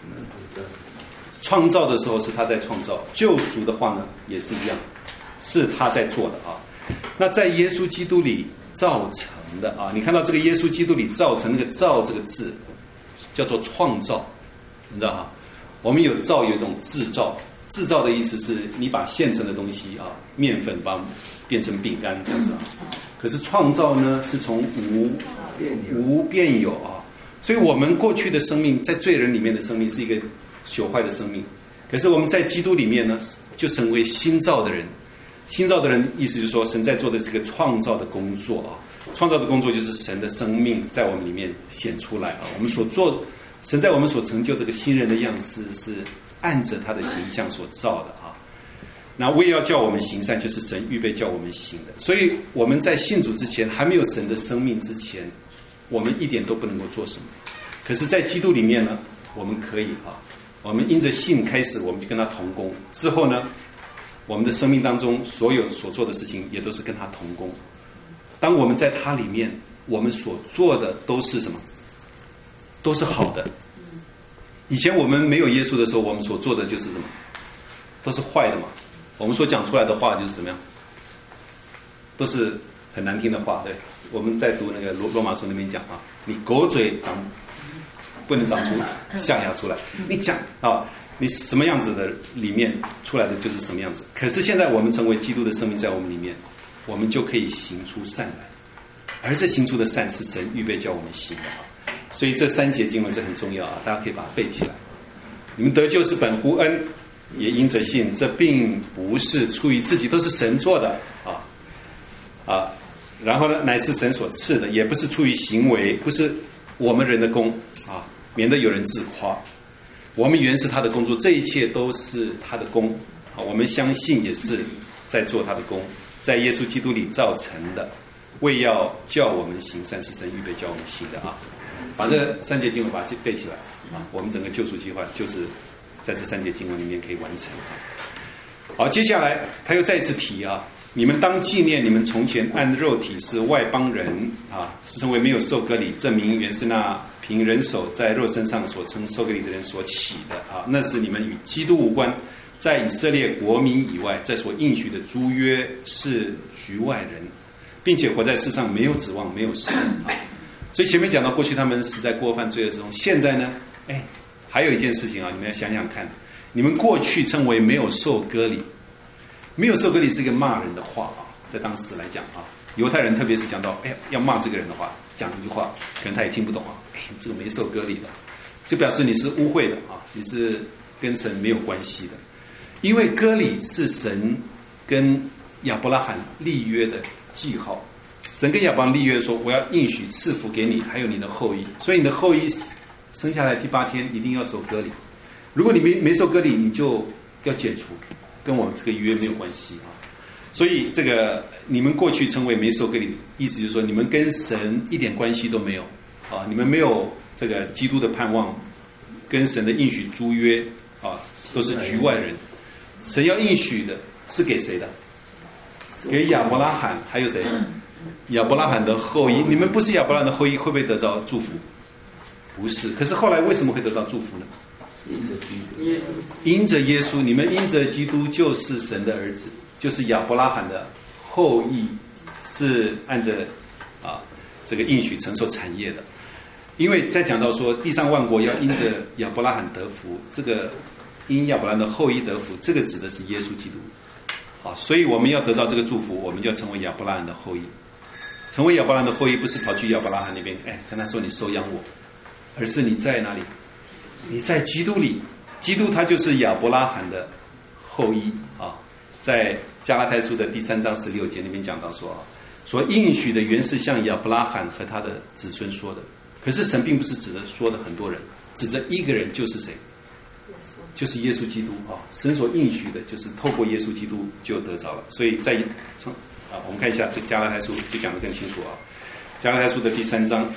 创造的时候是他在创造，救赎的话呢也是一样，是他在做的啊。那在耶稣基督里造成的啊，你看到这个耶稣基督里造成那个造这个字叫做创造，你知道哈？我们有造有一种制造，制造的意思是你把现成的东西啊，面粉把它变成饼干这样子啊。可是创造呢是从无变有啊，所以我们过去的生命在罪人里面的生命是一个朽坏的生命，可是我们在基督里面呢就成为新造的人。新造的人意思就是说神在做的是个创造的工作啊，创造的工作就是神的生命在我们里面显出来啊。我们所做神在我们所成就这个新人的样式是按着他的形象所造的啊。那为要叫我们行善，就是神预备叫我们行的。所以我们在信主之前，还没有神的生命之前，我们一点都不能够做什么。可是在基督里面呢，我们可以啊，我们因着信开始，我们就跟他同工。之后呢，我们的生命当中所有所做的事情也都是跟他同工。当我们在他里面，我们所做的都是什么？都是好的。以前我们没有耶稣的时候，我们所做的就是什么？都是坏的嘛。我们所讲出来的话就是怎么样？都是很难听的话。对，我们在读那个罗马书那边讲啊，你狗嘴不能长出象牙出来，你讲啊，你什么样子的里面出来的就是什么样子。可是现在我们成为基督的生命在我们里面，我们就可以行出善来，而这行出的善是神预备叫我们行的啊。所以这3节经文是很重要啊，大家可以把它背起来。你们得救是本乎恩，也因着信，这并不是出于自己，都是神做的啊。然后呢，乃是神所赐的，也不是出于行为，不是我们人的功啊，免得有人自夸。我们原是他的工作，这一切都是他的功啊。我们相信也是在做他的功，在耶稣基督里造成的，为要叫我们行善，是神预备叫我们行的啊。把这3节经文把它背起来啊，我们整个救赎计划就是在这3节经文里面可以完成。好，接下来他又再次提啊，你们当纪念你们从前按肉体是外邦人啊，是称为没有受割礼，证明原是那凭人手在肉身上所称受割礼的人所起的啊，那是你们与基督无关，在以色列国民以外，在所应许的诸约是局外人，并且活在世上没有指望，没有神啊。所以前面讲到过去他们死在过犯罪恶之中，现在呢，还有一件事情啊，你们要想想看，你们过去称为没有受割礼，没有受割礼是一个骂人的话啊，在当时来讲啊，犹太人特别是讲到要骂这个人的话，讲一句话，可能他也听不懂啊，这个没受割礼的，就表示你是污秽的啊，你是跟神没有关系的，因为割礼是神跟亚伯拉罕立约的记号。神跟亚伯拉罕立约说，我要应许赐福给你，还有你的后裔，所以你的后裔生下来第8天一定要受割礼。如果你没受割礼，你就要剪除，跟我这个约没有关系啊。所以这个你们过去称为没受割礼，意思就是说你们跟神一点关系都没有啊，你们没有这个基督的盼望，跟神的应许诸约啊，都是局外人。神要应许的是给谁的？给亚伯拉罕，还有谁？亚伯拉罕的后裔。你们不是亚伯拉罕的后裔，会不会得到祝福？不是。可是后来为什么会得到祝福呢？因着耶稣，你们因着基督就是神的儿子，就是亚伯拉罕的后裔，是按着这个应许承受产业的。因为在讲到说地上万国要因着亚伯拉罕得福，这个因亚伯拉罕的后裔得福，这个指的是耶稣基督。所以我们要得到这个祝福，我们就要成为亚伯拉罕的后裔。成为亚伯拉罕的后裔，不是跑去亚伯拉罕那边，跟他说你收养我，而是你在哪里？你在基督里，基督他就是亚伯拉罕的后裔啊。在加拉太书的第3章16节那边讲到说，所应许的原是向亚伯拉罕和他的子孙说的。可是神并不是指着说的很多人，指着一个人，就是谁？ 就是耶稣基督啊，神所应许的就是透过耶稣基督就得着了。所以我们看一下这加拉太书就讲得更清楚啊。加拉太书的第3章，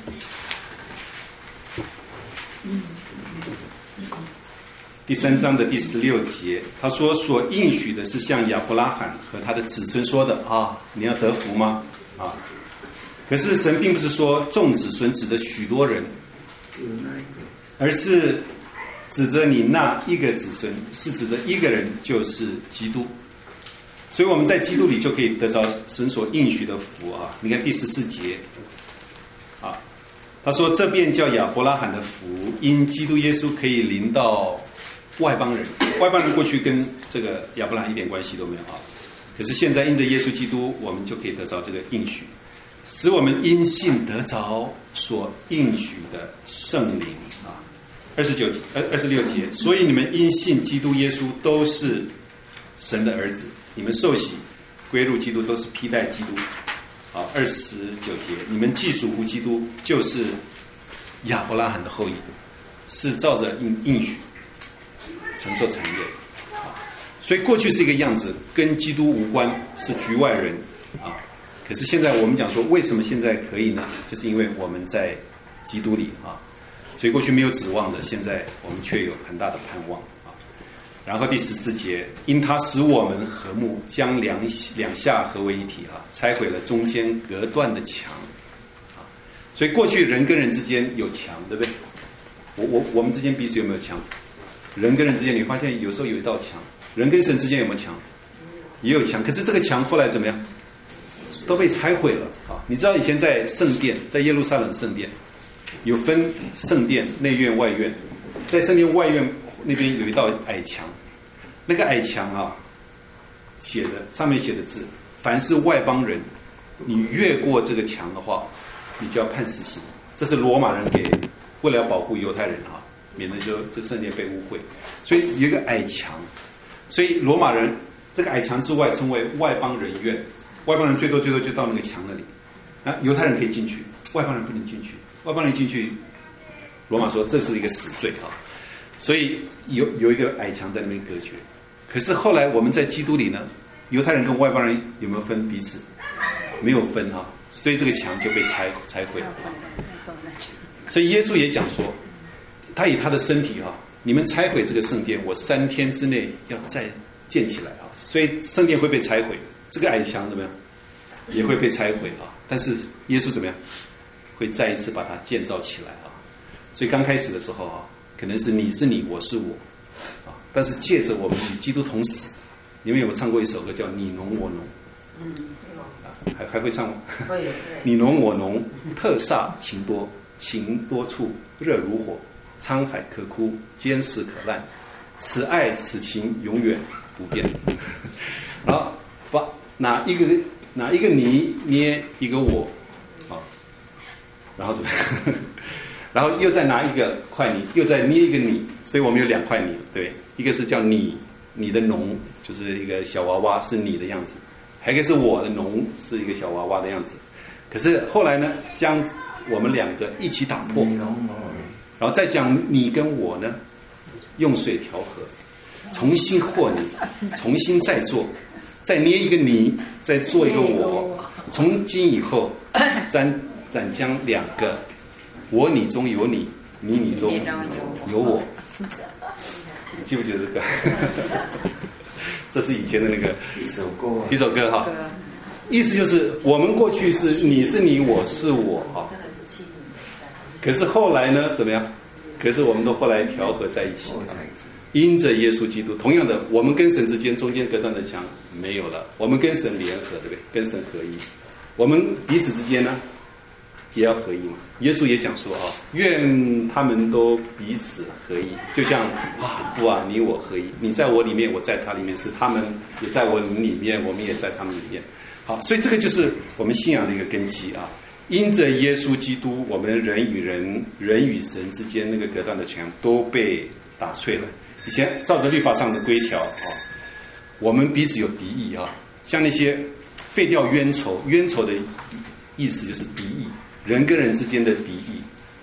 第3章的第16节，他说所应许的是向亚伯拉罕和他的子孙说的啊，你要得福吗？啊，可是神并不是说众子孙指的许多人，而是指着你那一个子孙，是指的一个人，就是基督。所以我们在基督里就可以得着神所应许的福啊！你看第14节啊，他说这便叫亚伯拉罕的福，因基督耶稣可以临到外邦人。外邦人过去跟这个亚伯拉罕一点关系都没有啊，可是现在因着耶稣基督，我们就可以得着这个应许，使我们因信得着所应许的圣灵啊。26节，所以你们因信基督耶稣都是神的儿子，你们受洗归入基督都是披戴基督啊。29节，你们既属乎基督，就是亚伯拉罕的后裔，是照着应许承受产业啊。所以过去是一个样子，跟基督无关，是局外人啊。可是现在我们讲说，为什么现在可以呢？就是因为我们在基督里啊。所以过去没有指望的，现在我们却有很大的盼望啊。然后第14节，因他使我们和睦，将两下合为一体啊，拆毁了中间隔断的墙啊。所以过去人跟人之间有墙，对不对？我们之间彼此有没有墙？人跟人之间，你发现有时候有一道墙。人跟神之间有没有墙？也有墙。可是这个墙后来怎么样？都被拆毁了啊！你知道以前在圣殿，在耶路撒冷圣殿。有分圣殿内院外院，在圣殿外院那边有一道矮墙，那个矮墙啊，上面写的字，凡是外邦人，你越过这个墙的话，你就要判死刑。这是罗马人为了要保护犹太人啊，免得就这圣殿被污秽，所以有一个矮墙。所以罗马人这个矮墙之外称为外邦人院，外邦人最多就到那个墙那里，啊，犹太人可以进去，外邦人不能进去。外邦人进去，罗马说这是一个死罪啊，所以有一个矮墙在那边隔绝。可是后来我们在基督里呢，犹太人跟外邦人有没有分彼此？没有分啊，所以这个墙就被拆毁了。所以耶稣也讲说，他以他的身体啊，你们拆毁这个圣殿，我3天之内要再建起来啊。所以圣殿会被拆毁，这个矮墙怎么样？也会被拆毁啊。但是耶稣怎么样？会再一次把它建造起来啊！所以刚开始的时候啊，可能是你是你，我是我啊，但是借着我们与基督同死，你们有没有唱过一首歌叫《你侬我侬》？还会唱吗？会。你侬我侬，特煞情多处，热如火，沧海可枯，坚实可烂，此爱此情永远不变。然后把哪一个泥捏一个我。然后怎么样？然后又再拿一个块泥，又再捏一个泥，所以我们有2块泥，对，一个是叫你的农，就是一个小娃娃是你的样子，还有一个是我的农，是一个小娃娃的样子。可是后来呢，将我们2个一起打破，然后再将你跟我呢用水调和，重新和泥，重新再做，再捏一个泥，再做一个我，从今以后暂将2个，我你中有你，你中有我。你记不记得这个？这是以前的那个一首歌哈。意思就是我们过去是你是你，我是我哈。可是后来呢，怎么样？可是我们都后来调和在一起，因着耶稣基督。同样的，我们跟神之间中间隔断的墙没有了，我们跟神联合，对不对？跟神合一。我们彼此之间呢？也要合一嘛。耶稣也讲说啊，愿他们都彼此合一，就像父啊，你我合一，你在我里面，我在他里面，是他们也在我里面，我们也在他们里面。好，所以这个就是我们信仰的一个根基啊。因着耶稣基督，我们人与神之间那个隔断的墙都被打碎了。以前照着律法上的规条啊，我们彼此有敌意啊，像那些废掉冤仇的意思就是敌意。人跟人之间的敌意，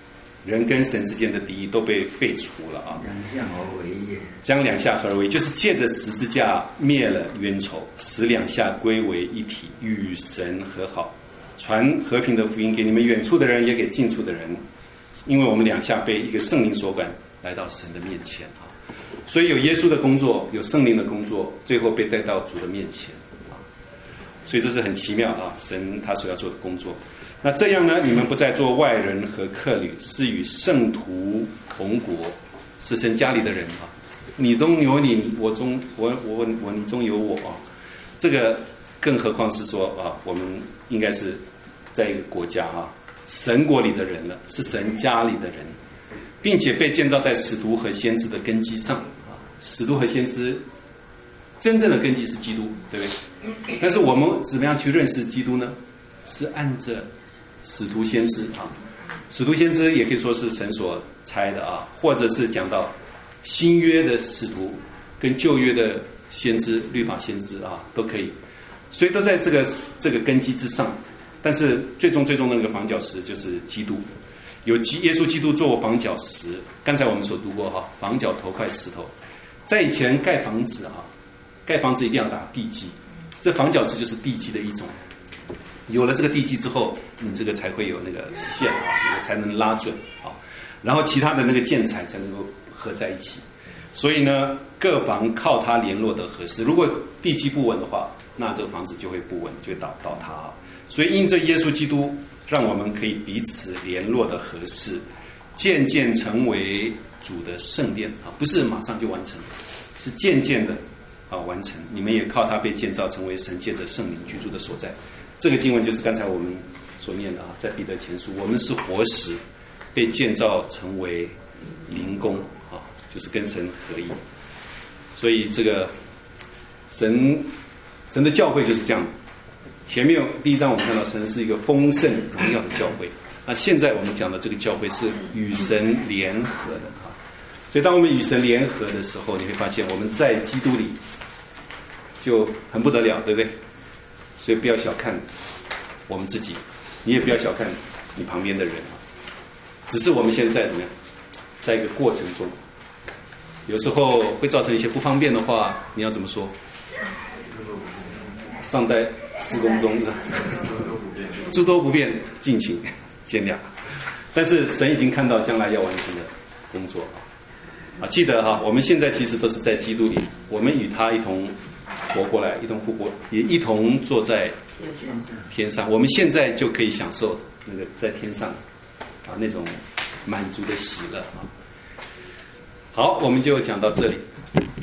人跟神之间的敌意都被废除了啊。 两下合为一， 将两下合而为，就是借着十字架灭了冤仇，使两下归为一体，与神和好，传和平的福音给你们远处的人，也给近处的人。因为我们两下被一个圣灵所感，来到神的面前啊。所以有耶稣的工作，有圣灵的工作，最后被带到主的面前啊。所以这是很奇妙啊，神他所要做的工作。那这样呢，你们不再做外人和客旅，是与圣徒同国，是神家里的人啊。你中有你，我你中有我啊。这个更何况是说啊，我们应该是在一个国家啊，神国里的人了，是神家里的人，并且被建造在使徒和先知的根基上啊。使徒和先知真正的根基是基督，对不对？但是我们怎么样去认识基督呢？是按着使徒先知啊，使徒先知也可以说是神所差的啊，或者是讲到新约的使徒跟旧约的先知、律法先知啊，都可以，所以都在这个根基之上。但是最终的那个房角石就是基督，有耶稣基督做房角石。刚才我们所读过哈，房角头块石头，在以前盖房子啊，盖房子一定要打地基，这房角石就是地基的一种。有了这个地基之后，你这个才会有那个线啊，才能拉准啊，然后其他的那个建材才能够合在一起。所以呢，各房靠它联络的合适。如果地基不稳的话，那这个房子就会不稳，就会倒塌啊。所以因着耶稣基督，让我们可以彼此联络的合适，渐渐成为主的圣殿啊，不是马上就完成，是渐渐的啊完成。你们也靠它被建造成为神借着圣灵居住的所在。这个经文就是刚才我们所念的啊，在彼得前书，我们是活石，被建造成为灵宫啊，就是跟神合一。所以这个神的教会就是这样。前面第一章我们看到神是一个丰盛荣耀的教会，那现在我们讲的这个教会是与神联合的啊。所以当我们与神联合的时候，你会发现我们在基督里就很不得了，对不对？所以不要小看我们自己，你也不要小看你旁边的人啊。只是我们现在怎么样，在一个过程中，有时候会造成一些不方便的话，你要怎么说？尚在施工中，诸多不便，敬请见谅。但是神已经看到将来要完成的工作啊！记得哈，我们现在其实都是在基督里，我们与他一同活过来，一同复活，也一同坐在天上。我们现在就可以享受那个在天上啊那种满足的喜乐啊。好，我们就讲到这里。